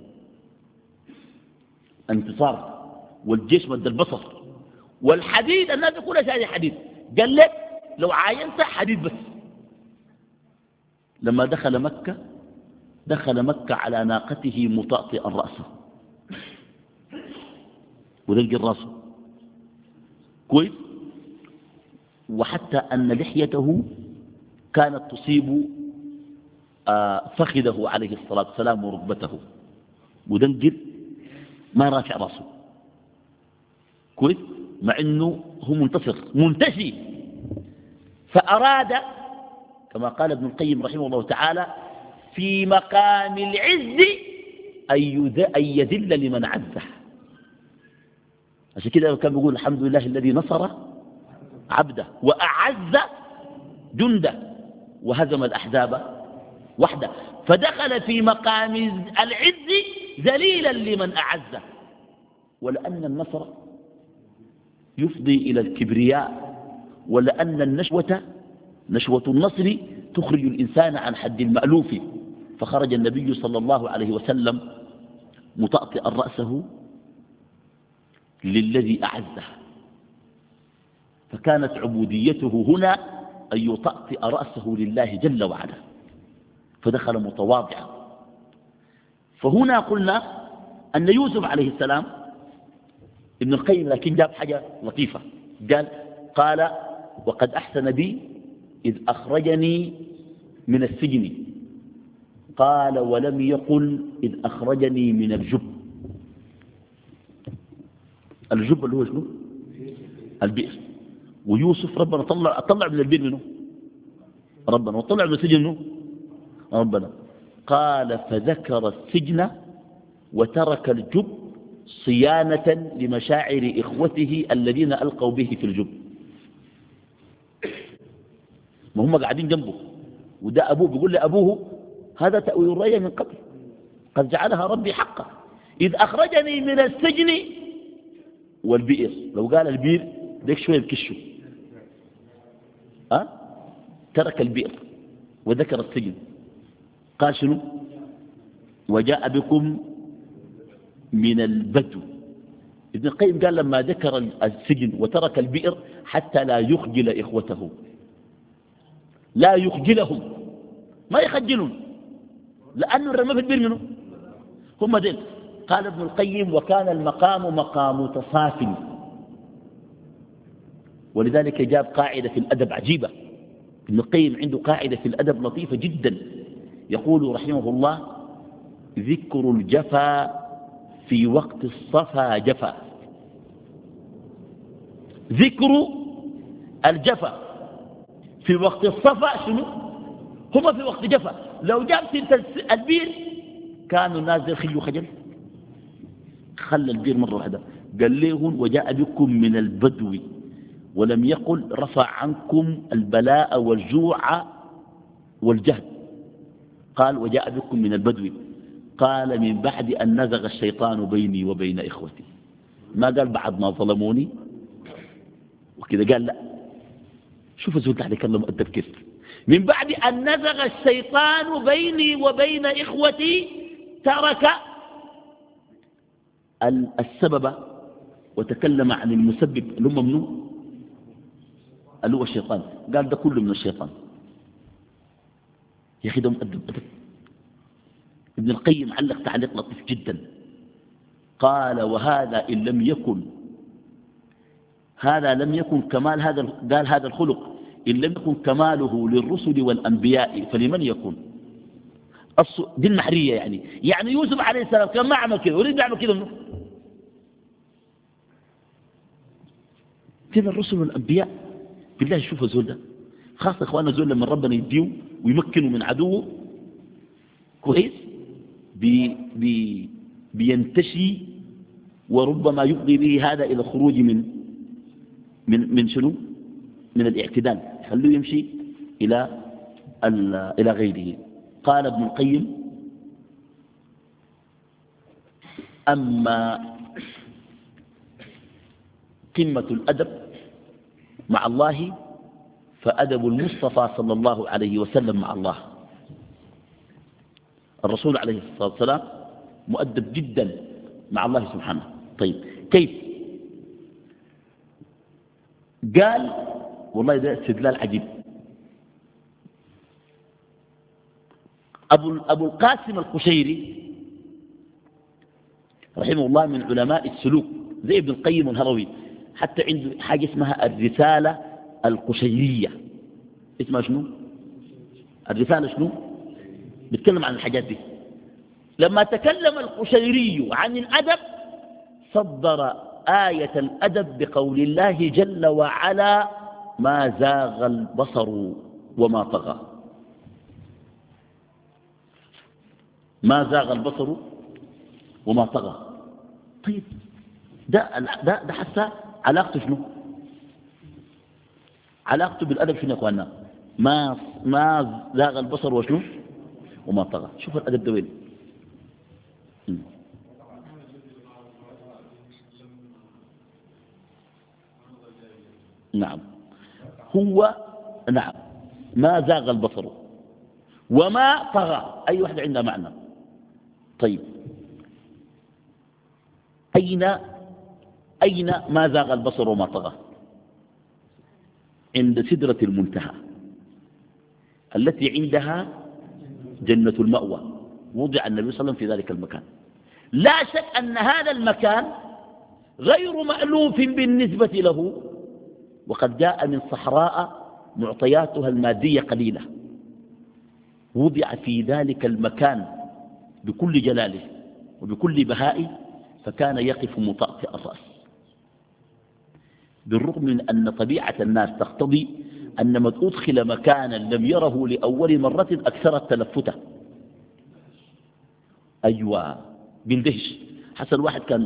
انتصار، والجيش مد البصر، والحديد الناس يقول هذه حديد، قال لك لو عاينت حديد بس. لما دخل مكة دخل مكة على ناقته مطأطئا رأسه ودلق راسه كويس، وحتى أن لحيته كانت تصيب آه فخذه عليه الصلاة والسلام وركبته، ودنقر ما رافع راسه كويس، مع أنه هو منتصر منتشي. فأراد كما قال ابن القيم رحمه الله تعالى في مقام العز أن يذل لمن عزه. عشان كده كان بيقول الحمد لله الذي نصر عبده وأعز جنده وهزم الأحزاب وحده. فدخل في مقام العز ذليلا لمن أعزه. ولأن النصر يفضي إلى الكبرياء، ولأن النشوة نشوة النصر تخرج الإنسان عن حد المألوف. فخرج النبي صلى الله عليه وسلم مطأطئا رأسه للذي أعزه، فكانت عبوديته هنا أن يطأطئ رأسه لله جل وعلا، فدخل متواضعا. فهنا قلنا أن يوسف عليه السلام ابن القيم لكن جاب حاجة لطيفة، قال قال وقد أحسن بي إذ أخرجني من السجن، قال ولم يقل إذ أخرجني من الجب. الجب اللي هو شنو؟ البئر. ويوسف ربنا طلع طلع من البئر منه ربنا، وطلع من السجن منه ربنا. قال فذكر السجن وترك الجب صيانة لمشاعر إخوته الذين ألقوا به في الجب. ما هم قاعدين جنبه، وده أبوه بيقول لأبوه هذا تأويل الرؤيا من قبل قد جعلها ربي حقا إذ أخرجني من السجن والبئر. لو قال البئر ديك شوية بكشه. أه؟ ترك البئر وذكر السجن. قال شنو؟ وجاء بكم من البدو. ابن القيم قال لما ذكر السجن وترك البئر حتى لا يخجل إخوته، لا يخجلهم، ما يخجلون. لأنه الرمى في البير منه هم دين. قال ابن القيم وكان المقام مقام تصاف، ولذلك جاب قاعدة في الأدب عجيبة. ابن القيم عنده قاعدة في الأدب لطيفة جدا، يقول رحمه الله: ذكر الجفا في وقت الصفا جفا. ذكر الجفا في وقت الصفا شنو؟ هما في وقت جفا. لو جاب سيرة البير كانوا الناس ذي خيو خجل، خلى البير مرة واحدة. قال لهم وجاء بكم من البدو، ولم يقل رفع عنكم البلاء والجوع والجهد، قال وجاء بكم من البدو. قال من بعد أن نزغ الشيطان بيني وبين إخوتي، ما قال بعد ما ظلموني وكذا، قال لا. شوف الزول تحت يكلم مؤدب كيف. من بعد أن نزغ الشيطان بيني وبين إخوتي ترك السبب وتكلم عن المسبب اللي هم منه، اللي هو الشيطان. قال ده كله من الشيطان. يا أخي ده مؤدب أدب. ابن القيم علق تعليق لطيف جدا، قال وهذا إن لم يكن هذا لم يكن كمال هذا، قال هذا الخلق إن لم يكن كماله للرسل والأنبياء فلمن يكون؟ دي المحرية يعني. يعني يوسف عليه السلام كان ما عمل كده، وليه بيعمل كده منه؟ كده الرسل والأنبياء. بالله شوفوا الزول ده، خاصة إخواننا الزول لما ربنا يديه ويمكنه من عدوه كويس بي بي بينتشي، وربما يفضي به هذا إلى الخروج من من من شنو؟ من الاعتدال، خلوه يمشي إلى إلى غيره. قال ابن القيم: أما قمة الأدب مع الله فأدب المصطفى صلى الله عليه وسلم مع الله. الرسول عليه الصلاة والسلام مؤدب جدا مع الله سبحانه. طيب كيف؟ قال والله ده استدلال عجيب. أبو, أبو القاسم القشيري رحمه الله من علماء السلوك زي ابن القيم الهروي، حتى عنده حاجة اسمها الرسالة القشيرية. اسمها شنو؟ الرسالة شنو؟ بيتكلم عن الحاجات دي. لما تكلم القشيري عن الأدب صدر آية الأدب بقول الله جل وعلا: ما زاغ البصر وما طغى. ما زاغ البصر وما طغى. طيب ده ده ده حتى علاقته شنو؟ علاقته بالأدب شنو يا اخوانا؟ ما ما زاغ البصر وشنو؟ وما طغى. شوف الأدب ده وين. نعم هو نعم ما زاغ البصر وما طغى، أي واحدة عندها معنى. طيب أين أين ما زاغ البصر وما طغى؟ عند سدرة المنتهى التي عندها جنة المأوى. وضع النبي صلى الله عليه وسلم في ذلك المكان. لا شك أن هذا المكان غير مألوف بالنسبة له، وقد جاء من صحراء معطياتها المادية قليلة. وضع في ذلك المكان بكل جلاله وبكل بهائه، فكان يقف مطأطئ الرأس، بالرغم من أن طبيعة الناس تقتضي أن من أدخل مكانا لم يره لأول مرة أكثر التلفت. أيوة بندهش. حسن واحد كان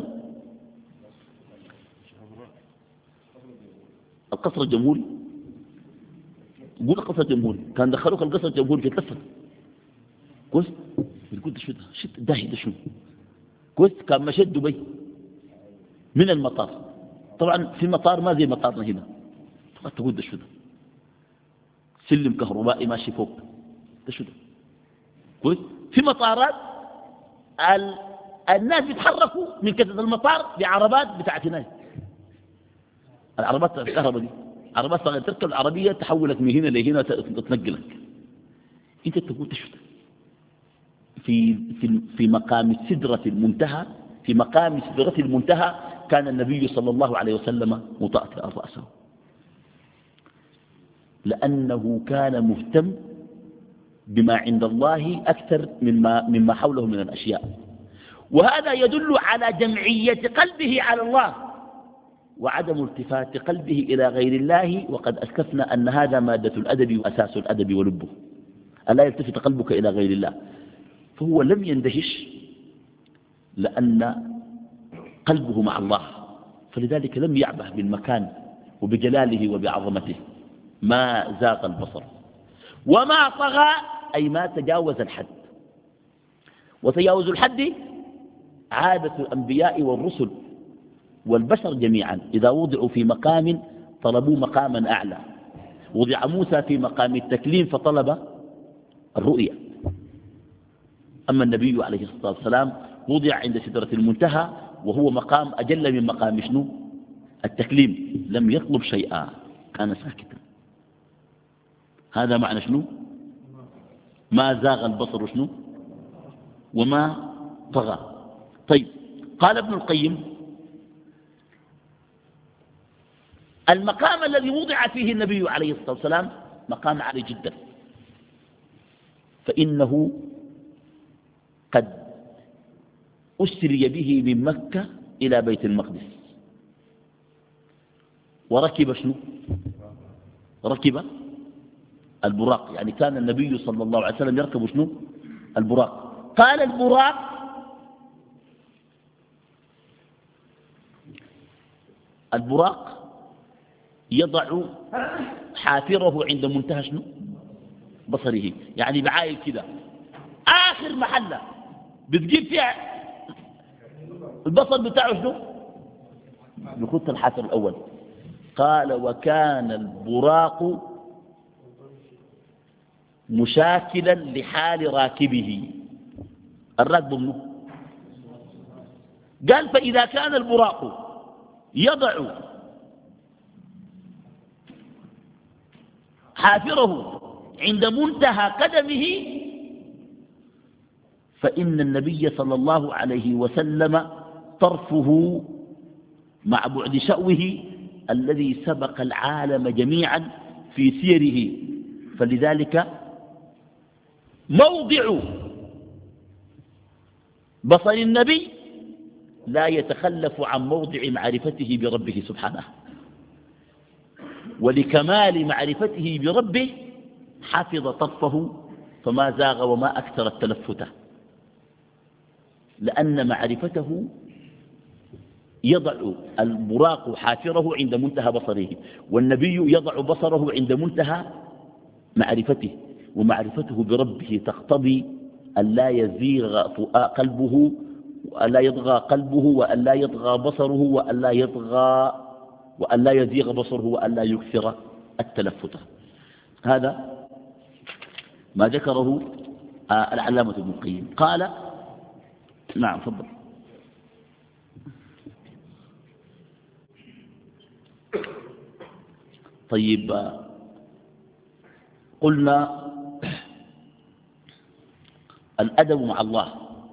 القصر الجمهوري، قول القصر الجمهوري، كان دخلوك القصر الجمهوري في تلفت كويس، بتقول ده شو ده شت داهي ده شو كويس. كان مشيت دبي من المطار، طبعا في مطار ما زي مطارنا هنا، تقول ده شو ده سلم كهربائي ماشي فوق، ده شو ده كويس. في مطارات ال... الناس بيتحركوا من كتل المطار بعربات بتاعت هناك، العربات الكهرباء دي عربات صغيرة تركب العربية تحولك من هنا لهنا تتنقلك. انت تقول ده شو ده في, في, في مقام السدرة المنتهى في مقام سدرة المنتهى كان النبي صلى الله عليه وسلم مطأطئا رأسه، لأنه كان مهتم بما عند الله أكثر مما, مما حوله من الأشياء. وهذا يدل على جمعية قلبه على الله وعدم التفات قلبه إلى غير الله، وقد أسكفنا أن هذا مادة الأدب وأساس الأدب ولبه، ألا يلتفت قلبك إلى غير الله. فهو لم يندهش لأن قلبه مع الله، فلذلك لم يعبه بالمكان وبجلاله وبعظمته. ما زاغ البصر وما طغى، أي ما تجاوز الحد. وتجاوز الحد عادة الأنبياء والرسل والبشر جميعا، إذا وضعوا في مقام طلبوا مقاما أعلى. وضع موسى في مقام التكليم فطلب الرؤية، أما النبي عليه الصلاة والسلام وضع عند سدرة المنتهى وهو مقام أجل من مقام شنو؟ التكليم، لم يطلب شيئا، كان ساكتا. هذا معنى شنو؟ ما زاغ البصر شنو؟ وما طغى. طيب، قال ابن القيم: المقام الذي وضع فيه النبي عليه الصلاة والسلام مقام عالي جدا، فإنه قد أسري به من مكة إلى بيت المقدس وركب شنو؟ ركب البراق، يعني كان النبي صلى الله عليه وسلم يركب شنو؟ البراق. قال البراق البراق يضع حافره عند منتهى شنو؟ بصره، يعني بعايل كده آخر محلة بتجيب فيها البصر بتاعه شنو؟ بخط الحافر الأول. قال: وكان البراق مشاكلا لحال راكبه. الراكب منه قال: فإذا كان البراق يضع حافره عند منتهى قدمه، فإن النبي صلى الله عليه وسلم طرفه مع بعد شأوه الذي سبق العالم جميعا في سيره، فلذلك موضع بصر النبي لا يتخلف عن موضع معرفته بربه سبحانه، ولكمال معرفته بربه حفظ طرفه فما زاغ وما أكثر التلفت، لأن معرفته يضع البراق حافره عند منتهى بصره، والنبي يضع بصره عند منتهى معرفته، ومعرفته بربه تقتضي أن لا يزيغ قلبه وأن لا يطغى قلبه وأن لا يطغى بصره وأن لا يطغى وأن لا يزيغ بصره وأن لا يكثر التلفت. هذا ما ذكره العلامة ابن القيم. قال: نعم تفضل. طيب، قلنا الأدب مع الله.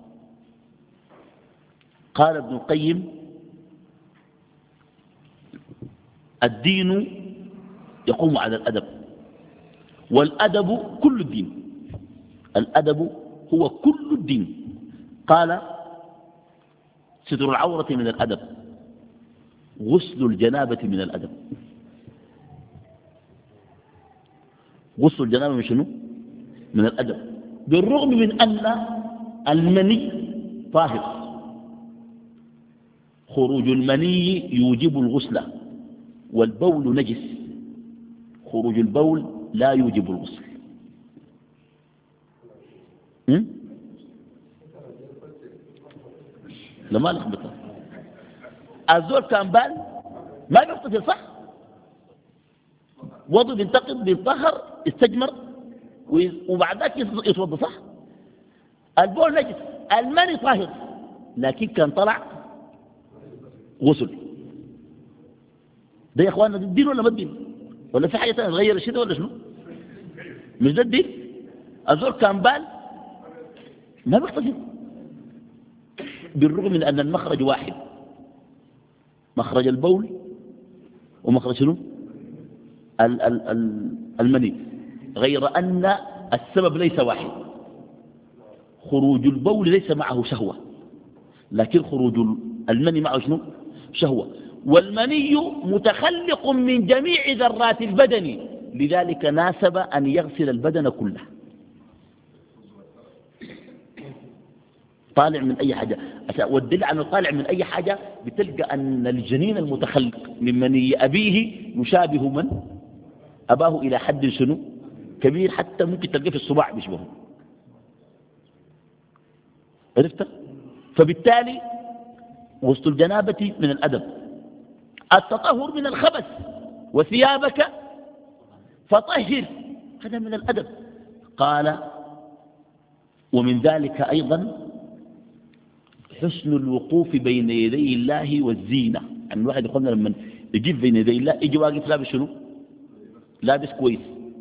قال ابن القيم: الدين يقوم على الأدب، والأدب كل الدين، الأدب هو كل الدين. قال: ستر العورة من الأدب، غسل الجنابة من الأدب. غسل الجنابة من شنو؟ من الأدب، بالرغم من أن المني طاهر، خروج المني يوجب الغسل، والبول نجس، خروج البول لا يوجب الغسل. لما لخبطها الزول كان بال ما بيغتسل صح، وضو بينتقد بيطهر يستجمر وبعد ذلك يتوضا صح. البول نجس، المني طاهر، لكن كان طلع غسل. ده يا اخواننا الدين ولا ما الدين؟ ولا في حاجه ثانيه تغير الشيء ده ولا شنو؟ مش ده الدين؟ الزول كان بال ما بيغتسل، بالرغم من أن المخرج واحد، مخرج البول ومخرج شنو ال- ال- ال- المني، غير أن السبب ليس واحد. خروج البول ليس معه شهوة، لكن خروج المني معه شنو شهوة. والمني متخلق من جميع ذرات البدن، لذلك ناسب أن يغسل البدن كله، طالع من أي حاجة. والدل عن طالع من أي حاجة بتلقى أن الجنين المتخلق من مني أبيه يشابه من أباه إلى حد شنو كبير، حتى ممكن تلقى في الصباع بيشبهه. عرفت؟ فبالتالي وسط الجنابة من الأدب التطهر من الخبث، وثيابك فطهر، هذا من الأدب. قال ومن ذلك أيضا حسن الوقوف بين يدي الله والزينة. يعني الواحد يقولنا لما يجيب بين يدي الله يجي واقف لابس شنو لابس كويس.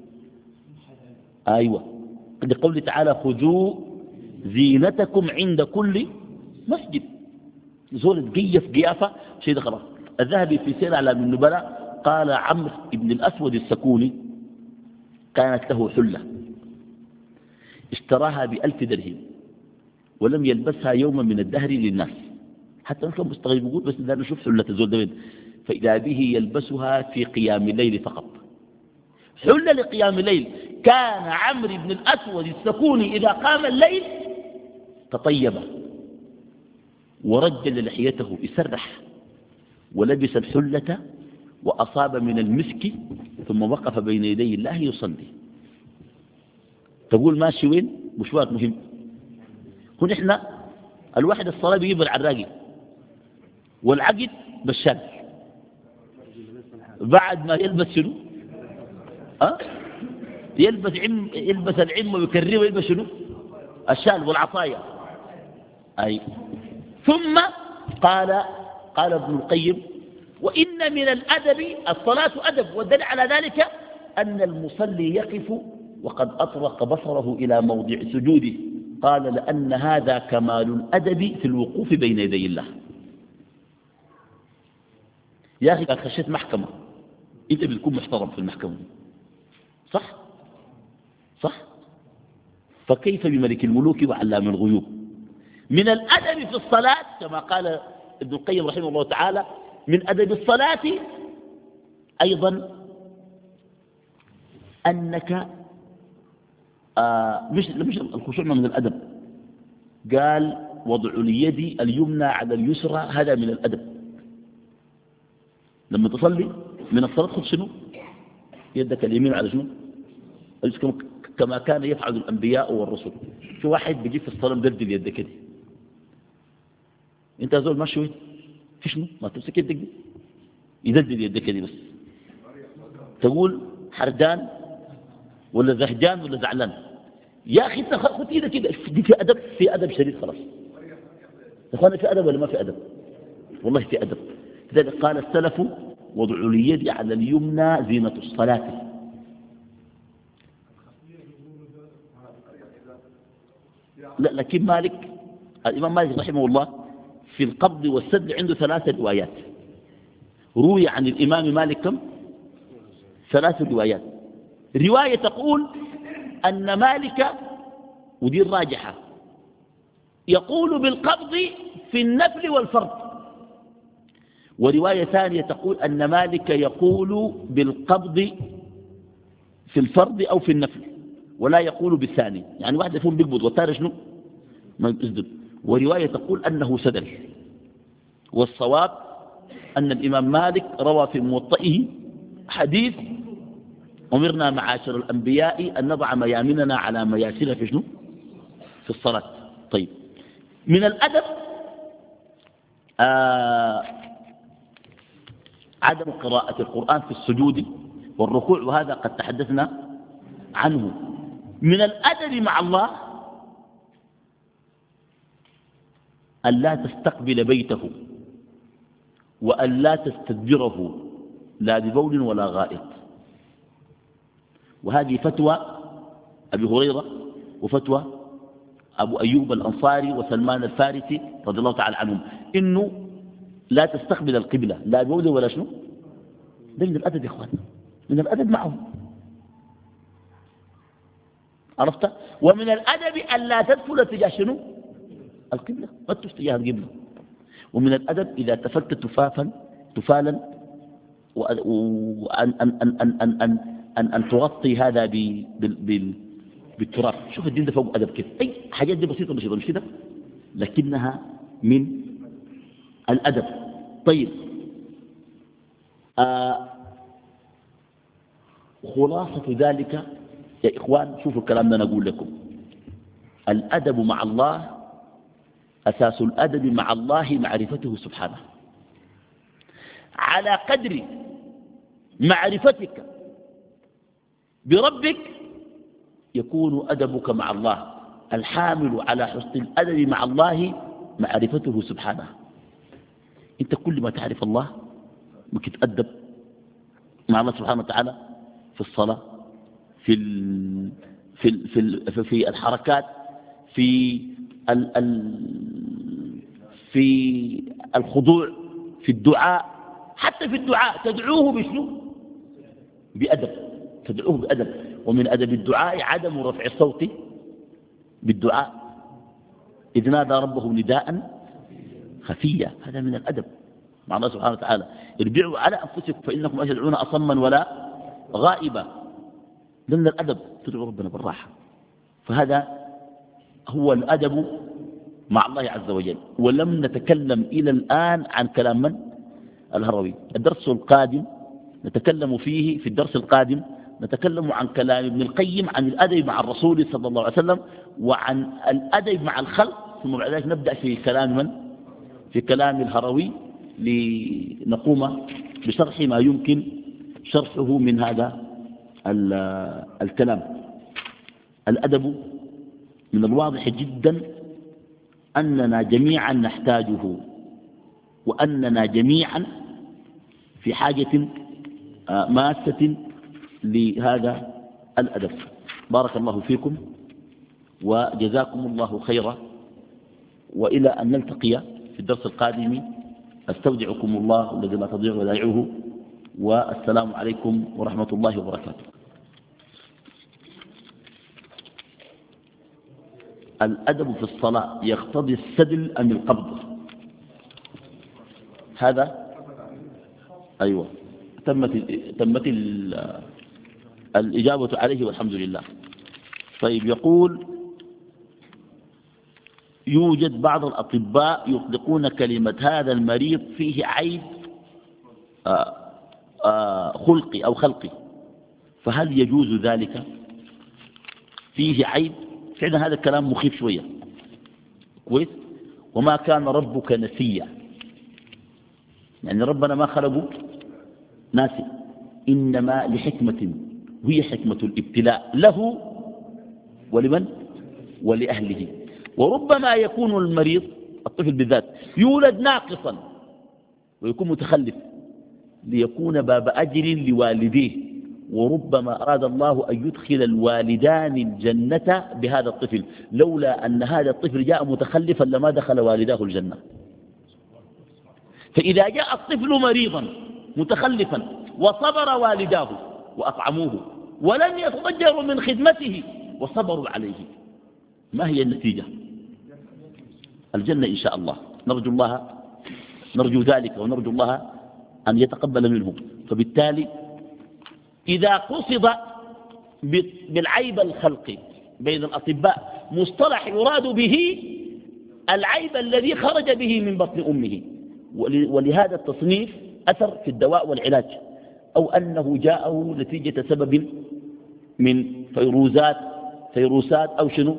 أيوة، لقوله تعالى خذوا زينتكم عند كل مسجد. زول تقيف قيافة شيء ده خلاص. الذهبي في سير أعلام النبلاء قال عمرو بن الأسود السكوني كانت له حلة اشتراها بألف درهم ولم يلبسها يوما من الدهر للناس، حتى نحن مستغرب يقول بس ده نشوف حلة الزول ده، فإذا به يلبسها في قيام الليل فقط. حلة لقيام الليل. كان عمرو بن الأسود السكوني إذا قام الليل تطيب ورجل لحيته يسرح ولبس الحلة وأصاب من المسك ثم وقف بين يدي الله يصلي. تقول ماشي وين؟ مشوار مهم. هون احنا الواحد الصلاة بيجيب العراقي والعقد بالشاب بعد ما يلبس شنو أه؟ يلبس عم يلبس العم ويكرمه ويلبس شنو الشال والعصاية. أي ثم قال قال ابن القيم وإن من الأدب الصلاة أدب، والدليل على ذلك أن المصلي يقف وقد أطرق بصره إلى موضع سجوده. قال لأن هذا كمال الأدب في الوقوف بين يدي الله. يا أخي قد خشيت محكمة أنت بتكون محترم في المحكمة، صح صح؟ فكيف بملك الملوك وعلام الغيوب؟ من الأدب في الصلاة كما قال ابن القيم رحمه الله تعالى من أدب الصلاة أيضا أنك آه مش مش الخشوع من الأدب. قال وضع اليد اليمنى على اليسرى هذا من الأدب. لما تصلي من الصلاة خذ شنو يدك اليمين على شنو كما كان يفعل الأنبياء والرسل. في واحد بيجي في الصلاة مدلدل يدك كده، انت زول ماشي وين في شنو ما تمسك يدك دي يدلدل يدك كده بس. تقول حردان ولا زهجان ولا زعلان، يا أخي انت خذ ايدك كده. دي في أدب، في أدب شديد خلاص. اخوانا في أدب ولا ما في أدب؟ والله في أدب. لذلك قال السلف وضع اليد على اليمنى زينة الصلاة. لا لكن مالك الإمام مالك رحمه الله في القبض والسد عنده ثلاثة روايات. روي عن الإمام مالك كم؟ ثلاث روايات. رواية تقول أن مالك ودي الراجحة يقول بالقبض في النفل والفرض، ورواية ثانية تقول أن مالك يقول بالقبض في الفرض أو في النفل ولا يقول بالثاني، يعني واحد يكون بيقبض والثاني شنو ما يسدد. ورواية تقول أنه سدل. والصواب أن الإمام مالك روى في موطئه حديث أمرنا معاشر الأنبياء أن نضع ميامننا على مياسرنا في شنو في الصلاة. طيب من الأدب آه عدم قراءة القرآن في السجود والركوع، وهذا قد تحدثنا عنه. من الأدب مع الله أن لا تستقبل بيته وأن لا تستدبره لا ببول ولا غائط. وهذه فتوى أبي هريرة وفتوى أبو أيوب الأنصاري وسلمان الفارسي رضي الله تعالى عنهم، إنه لا تستقبل القبلة لا بوده ولا شنو. ده من الأدب يا إخوان، من الأدب معهم. عرفت؟ ومن الأدب أن لا تدخل تجاه شنو القبلة، ما تدخل تجاه القبلة. ومن الأدب إذا تفلت تفافا تفالا وأن أن أن أن أن أن أن, أن تغطي هذا ب- بال- بال- بالتراب. شوف الدين ده فوق أدب كيف. أي حاجات دي بسيطة بسيطة مش كده، لكنها من الأدب. طيب آه خلاصة ذلك يا إخوان، شوفوا الكلام ده نقول لكم. الأدب مع الله، أساس الأدب مع الله معرفته سبحانه. على قدر معرفتك بربك يكون أدبك مع الله. الحامل على حسن الأدب مع الله معرفته سبحانه. أنت كل ما تعرف الله ممكن تأدب مع الله سبحانه وتعالى في الصلاة، في ال في ال في, ال في الحركات، في ال ال في الخضوع، في الدعاء. حتى في الدعاء تدعوه بشنو؟ بأدب، تدعوه بأدب. ومن أدب الدعاء عدم رفع الصوت بالدعاء إذ نادى ربه نداء خفيا. هذا من الأدب مع الله سبحانه وتعالى. اربعوا على أنفسكم فإنكم لا تدعون أصما ولا غائبا. ده من الأدب، تدعو ربنا بالراحة. فهذا هو الأدب مع الله عز وجل. ولم نتكلم إلى الآن عن كلام من؟ الهروي. الدرس القادم نتكلم فيه، في الدرس القادم نتكلم عن كلام ابن القيم عن الأدب مع الرسول صلى الله عليه وسلم وعن الأدب مع الخلق. ثم بعد ذلك نبدأ في كلام من؟ في كلام الهروي، لنقوم بشرح ما يمكن شرحه من هذا الكلام. الأدب من الواضح جدا أننا جميعا نحتاجه، وأننا جميعا في حاجة ماسة لهذا الأدب. بارك الله فيكم وجزاكم الله خيرا، وإلى أن نلتقي في الدرس القادم أستودعكم الله الذي لا تضيع ودائعه، والسلام عليكم ورحمة الله وبركاته. الأدب في الصلاة يقتضي السدل أم القبض؟ هذا أيوة تمت, تمت الإجابة عليه والحمد لله. طيب يقول يوجد بعض الأطباء يطلقون كلمة هذا المريض فيه عيب آآ آآ خلقي أو خلقي، فهل يجوز ذلك؟ فيه عيب فعلا، هذا الكلام مخيف شوية كويس. وما كان ربك نسيا، يعني ربنا ما خلقه ناسي، إنما لحكمة، وهي حكمة الابتلاء له ولمن؟ ولأهله. وربما يكون المريض الطفل بالذات يولد ناقصا ويكون متخلف ليكون باب أجر لوالديه، وربما أراد الله أن يدخل الوالدان الجنة بهذا الطفل، لولا أن هذا الطفل جاء متخلفا لما دخل والداه الجنة. فإذا جاء الطفل مريضا متخلفا وصبر والداه وأطعموه ولم يتضجروا من خدمته وصبروا عليه، ما هي النتيجة؟ الجنة إن شاء الله. نرجو الله، نرجو ذلك، ونرجو الله أن يتقبل منهم. فبالتالي إذا قصد بالعيب الخلقي بين الأطباء مصطلح يراد به العيب الذي خرج به من بطن أمه، ولهذا التصنيف أثر في الدواء والعلاج، أو أنه جاءه نتيجة سبب من فيروسات فيروسات أو شنو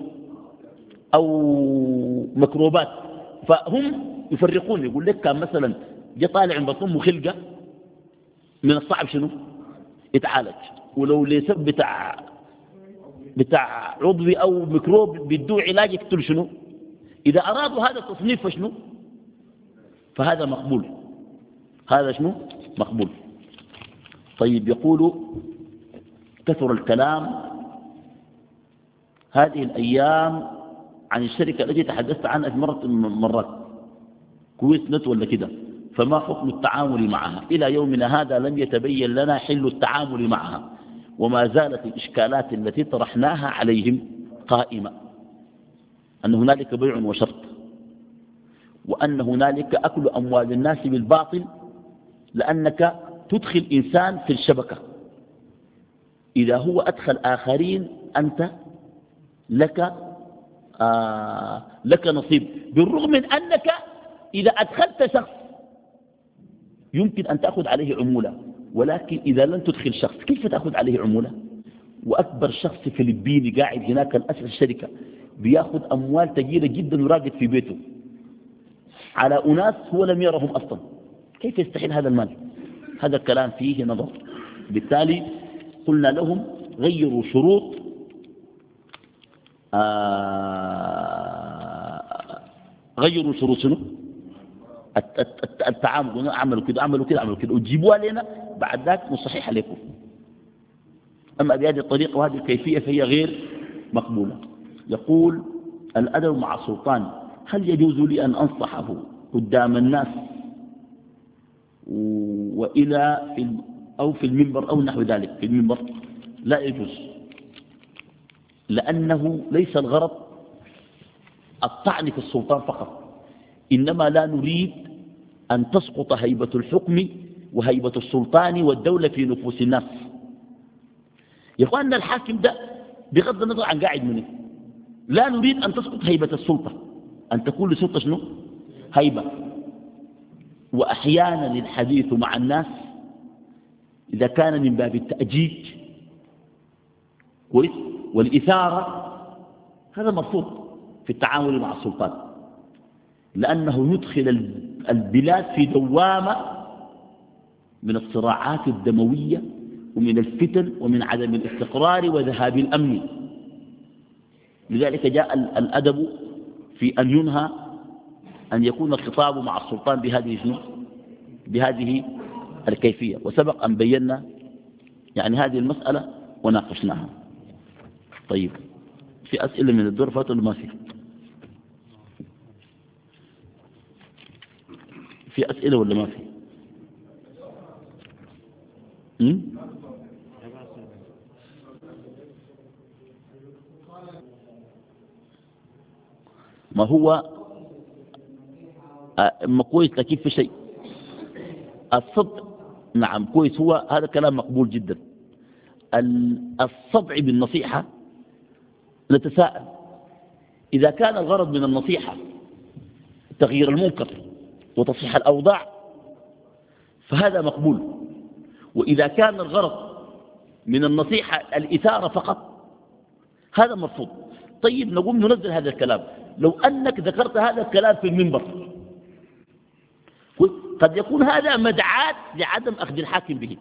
أو ميكروبات. فهم يفرقون، يقول لك كان مثلا جاء طالع من بطن أمه خلقة من الصعب شنو يتعالج، ولو لسبب بتاع بتاع عضوي أو ميكروب بدو علاج يقتل شنو. إذا أرادوا هذا التصنيف فشنو، فهذا مقبول، هذا شنو مقبول. طيب يقول كثر الكلام هذه الأيام عن الشركة التي تحدثت عنها في مرة من مرات، كويس نت ولا كده، فما حكم التعامل معها؟ إلى يومنا هذا لم يتبين لنا حل التعامل معها، وما زالت الإشكالات التي طرحناها عليهم قائمة، أن هنالك بيع وشرط، وأن هنالك أكل أموال الناس بالباطل، لأنك تدخل إنسان في الشبكة، إذا هو أدخل آخرين أنت لك آه لك نصيب، بالرغم من أنك إذا أدخلت شخص يمكن أن تأخذ عليه عمولة، ولكن إذا لم تدخل شخص كيف تأخذ عليه عمولة؟ وأكبر شخص فلبيني قاعد هناك الأسس الشركة بياخذ أموال تجيلة جدا وراقد في بيته على أناس هو لم يرهم أصلا، كيف يستحيل هذا المال؟ هذا الكلام فيه نظر. بالتالي قلنا لهم غيروا شروط آه غيروا شروط شنو التعامل، عملوا كده عملوا كده عملوا كده وتجيبوها لنا بعد ذاك نصحح عليكم. أما بهذه الطريقة وهذه الكيفية فهي غير مقبولة. يقول الأدب مع السلطان، هل يجوز لي أن أنصحه قدام الناس وإلى في أو في المنبر أو نحو ذلك؟ في المنبر لا يجوز، لأنه ليس الغرض الطعن في السلطان فقط، إنما لا نريد أن تسقط هيبة الحكم وهيبة السلطان والدولة في نفوس الناس. يا أخواننا الحاكم ده بغض النظر عن قاعد منه، لا نريد أن تسقط هيبة السلطة، أن تكون للسلطة شنو؟ هيبة. وأحيانا الحديث مع الناس إذا كان من باب التأجيج والإثارة هذا مرفوض في التعامل مع السلطان، لأنه يدخل البلاد في دوامة من الصراعات الدموية ومن الفتن ومن عدم الاستقرار وذهاب الأمن. لذلك جاء الأدب في أن ينهى أن يكون الخطاب مع السلطان بهذه شنو؟ بهذه الكيفية. وسبق أن بينا يعني هذه المسألة وناقشناها. طيب في أسئلة من الدور فاتوا ولا ما في؟ في أسئلة ولا ما في؟ م? ما هو ما كويس لكن في شيء الصدع. نعم كويس، هو هذا كلام مقبول جدا. الصدع بالنصيحة نتساءل إذا كان الغرض من النصيحة تغيير المنكر وتصحيح الأوضاع فهذا مقبول، وإذا كان الغرض من النصيحة الإثارة فقط هذا مرفوض. طيب نقوم ننزل هذا الكلام. لو أنك ذكرت هذا الكلام في المنبر قد يكون هذا مدعاة لعدم أخذ الحاكم به،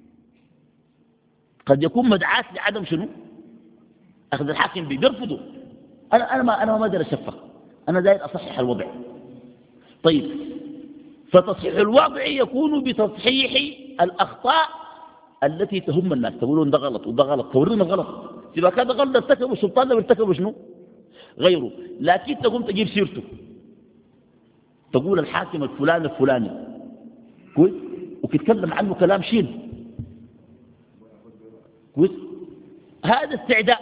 قد يكون مدعاة لعدم شنو؟ أخذ الحاكم به، بيرفضوا. أنا أنا ما أنا ما أقدر أشفق، أنا داير أصحح الوضع. طيب فتصحيح الوضع يكون بتصحيح الأخطاء التي تهم الناس، تقولون ده غلط وده غلط، تورينا الغلط. إذا كان غلط ارتكبوا السلطان لو ارتكبوا شنو؟ غيره. لكن تقوم تجيب سيرته تقول الحاكم الفلاني الفلاني كويس وتتكلم عنه كلام شين كويس، هذا استعداء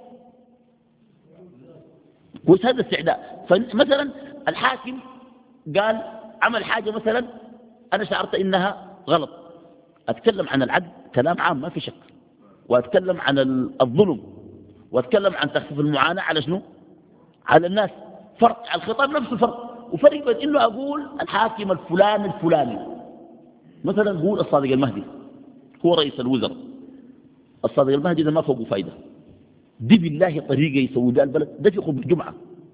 كويس، هذا استعداء. فمثلا الحاكم قال عمل حاجة مثلا أنا شعرت إنها غلط، أتكلم عن العدل كلام عام ما في شك، وأتكلم عن الظلم، وأتكلم عن تخفيف المعاناة على شنو؟ على الناس. فرق الخطاب نفسه فرق، وفرق بين إنه أقول الحاكم الفلاني الفلاني، مثلا قول الصادق المهدي هو رئيس الوزراء، الصادق المهدي ده ما فوقه فايدة، دي بالله طريقة يسوي بها البلد، ده في خطبة الجمعة.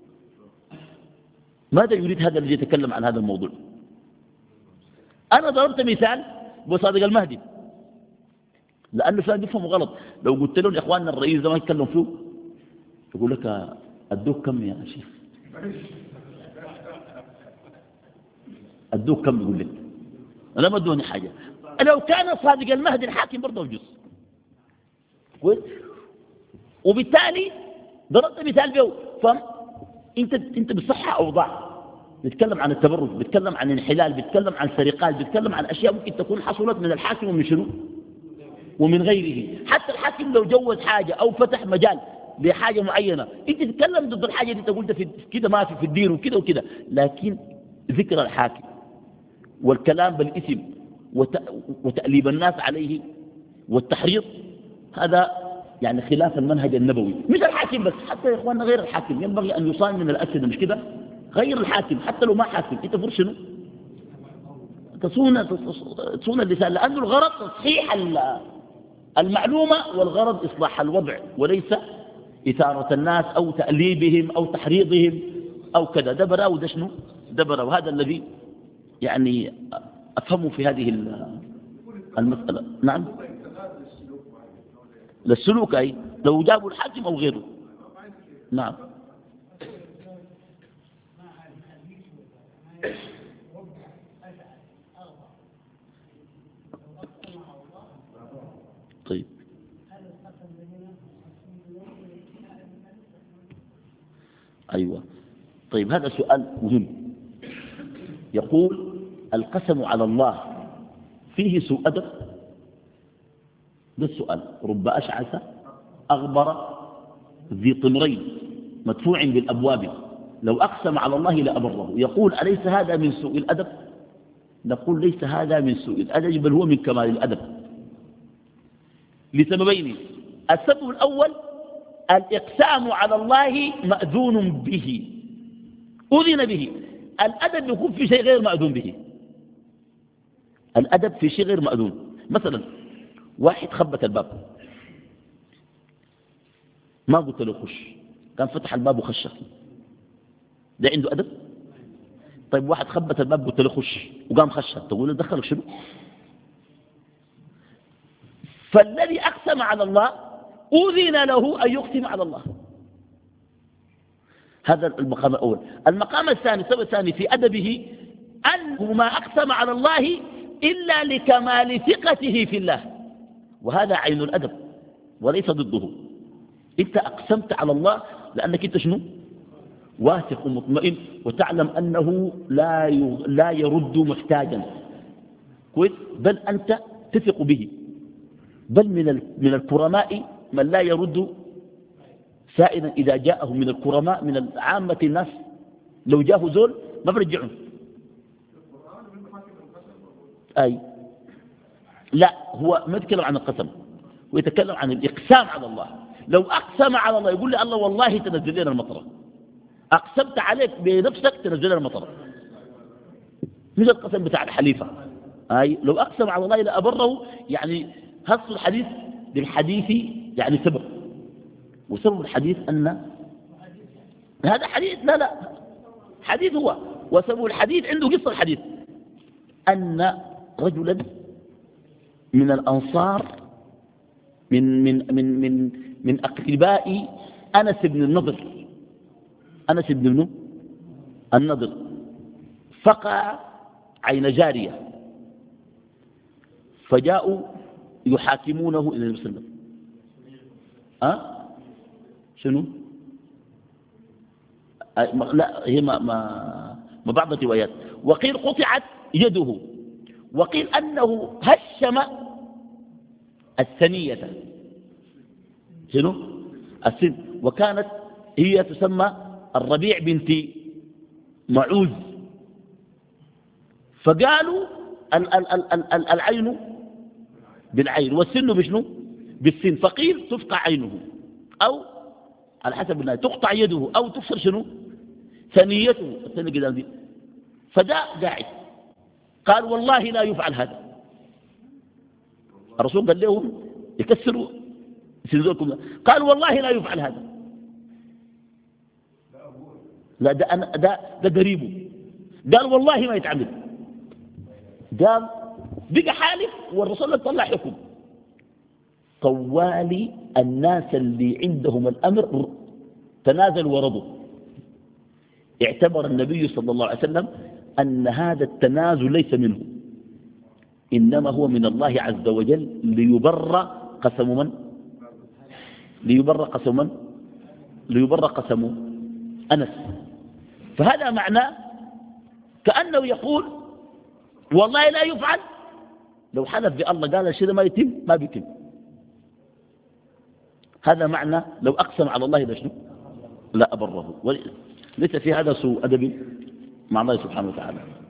ماذا يريد هذا الذي يتكلم عن هذا الموضوع؟ أنا ضربت مثال بصادق المهدي لأنه فلان يفهموا غلط. لو قلت لهم يا إخواننا الرئيس ده ما يتكلم فيه يقول لك أدوك كم يا شيخ؟ أدوك كم؟ يقول لك أنا ما أدوني حاجة. لو كان صادق المهدي الحاكم برضه يجوز كويس. وبالتالي ضربت مثال به. انت انت بتصحح اوضاع، بتتكلم عن التبرج، بتتكلم عن الانحلال، بتتكلم عن سرقات، بتتكلم عن اشياء ممكن تكون حصلت من الحاكم ومن شنو ومن غيره. حتى الحاكم لو جوز حاجه او فتح مجال لحاجه معينه، انت تتكلم ضد الحاجه دي، انت قلت في كده ما في في الدين وكده وكده، لكن ذكر الحاكم والكلام بالاسم وتأليب الناس عليه والتحريض، هذا يعني خلاف المنهج النبوي. مش الحاكم بس، حتى يا اخواننا غير الحاكم ينبغي ان يصان من الاسد، مش كده؟ غير الحاكم حتى لو ما حاكم، انت فرش شنو؟ تصون تصون اللسان، لأن الغرض تصحيح المعلومة والغرض إصلاح الوضع، وليس إثارة الناس أو تأليبهم أو تحريضهم أو كذا. ده براو ده شنو؟ ده براو. هذا الذي يعني أفهمه في هذه المسألة. نعم، للسلوك، أي لو جابوا الحاكم أو غيره. نعم. طيب، أيوة. طيب، هذا سؤال مهم. يقول: القسم على الله فيه سوء أدب؟ ده السؤال. رب أشعث أغبر ذي طمرين مدفوع بالأبواب لو أقسم على الله لأبره. يقول: أليس هذا من سوء الأدب؟ نقول: ليس هذا من سوء الأدب، بل هو من كمال الأدب، لسببين. السبب الأول: الإقسام على الله مأذون به، أذن به. الأدب يكون في شيء غير مأذون به. الأدب في شيء غير مأذون. مثلا واحد خبت الباب، ما قلت له خش، كان فتح الباب وخش، ده عنده أدب؟ طيب واحد خبت الباب قلت له خش وقام خش، تقول له دخلك شنو؟ فالذي أقسم على الله أذن له أن يقسم على الله. هذا المقام الأول. المقام الثاني، السبب الثاني في أدبه، أنه ما أقسم على الله إلا لكمال ثقته في الله، وهذا عين الأدب وليس ضده. أنت أقسمت على الله لأنك أنت شنو؟ واثق ومطمئن، وتعلم أنه لا لا يرد محتاجا، كويس؟ بل أنت تثق به. بل من من الكرماء من لا يرد سائلا إذا جاءه من الكرماء، من عامة الناس لو جاءه زول ما برجعه. أي لا، هو ما يتكلم عن القسم، ويتكلم عن الإقسام على الله. لو أقسم على الله يقول لي: الله والله تنزل لنا المطر، أقسمت عليك بنفسك تنزل لنا المطر، مش القسم بتاع الحليفة. أي لو أقسم على الله لأبره، يعني هص الحديث للحديث يعني سبب، وسبب الحديث أن هذا حديث، لا لا حديث هو، وسبب الحديث عنده قصة الحديث، أن رجلا من الأنصار من من من من من أقرباء أنس بن النضر، أنس بن النضر، فقع عين جارية، فجاءوا يحاكمونه إلى النبي صلى الله عليه وسلم. أه؟ شنو؟ أه لا، هي ما ما ما بعض الروايات. وقيل قطعت يده، وقيل أنه هشم الثنية. شنو؟ السن. وكانت هي تسمى الربيع بنت معوذ. فقالوا ال ال ال ال ال العين بالعين والسن بشنو؟ بالسن. فقيل تفقع عينه، أو على حسب الناس تقطع يده، أو تكسر شنو؟ ثنيته، الثانية قدام دي. فده قاعد قال: والله لا يفعل هذا. الرسول قال لهم يكسروا سنزولكم، قال: والله لا يفعل هذا. لا، ده, أنا ده, ده قريبه، قال: والله ما يتعمل. قال بقى حالف، والرسول طلع حكم. طوالي الناس اللي عندهم الأمر تنازلوا ورضوا. اعتبر النبي صلى الله عليه وسلم أن هذا التنازل ليس منه، إنما هو من الله عز وجل، ليبر قسم من؟ ليبر قسم من؟ ليبر قسم أنس. فهذا معناه كأنه يقول والله لا يفعل. لو حلف بالله قال الشيء ما يتم ما بيتم. هذا معنى لو أقسم على الله لشنو لا أبره. ليس في هذا سوء أدب مع الله سبحانه وتعالى.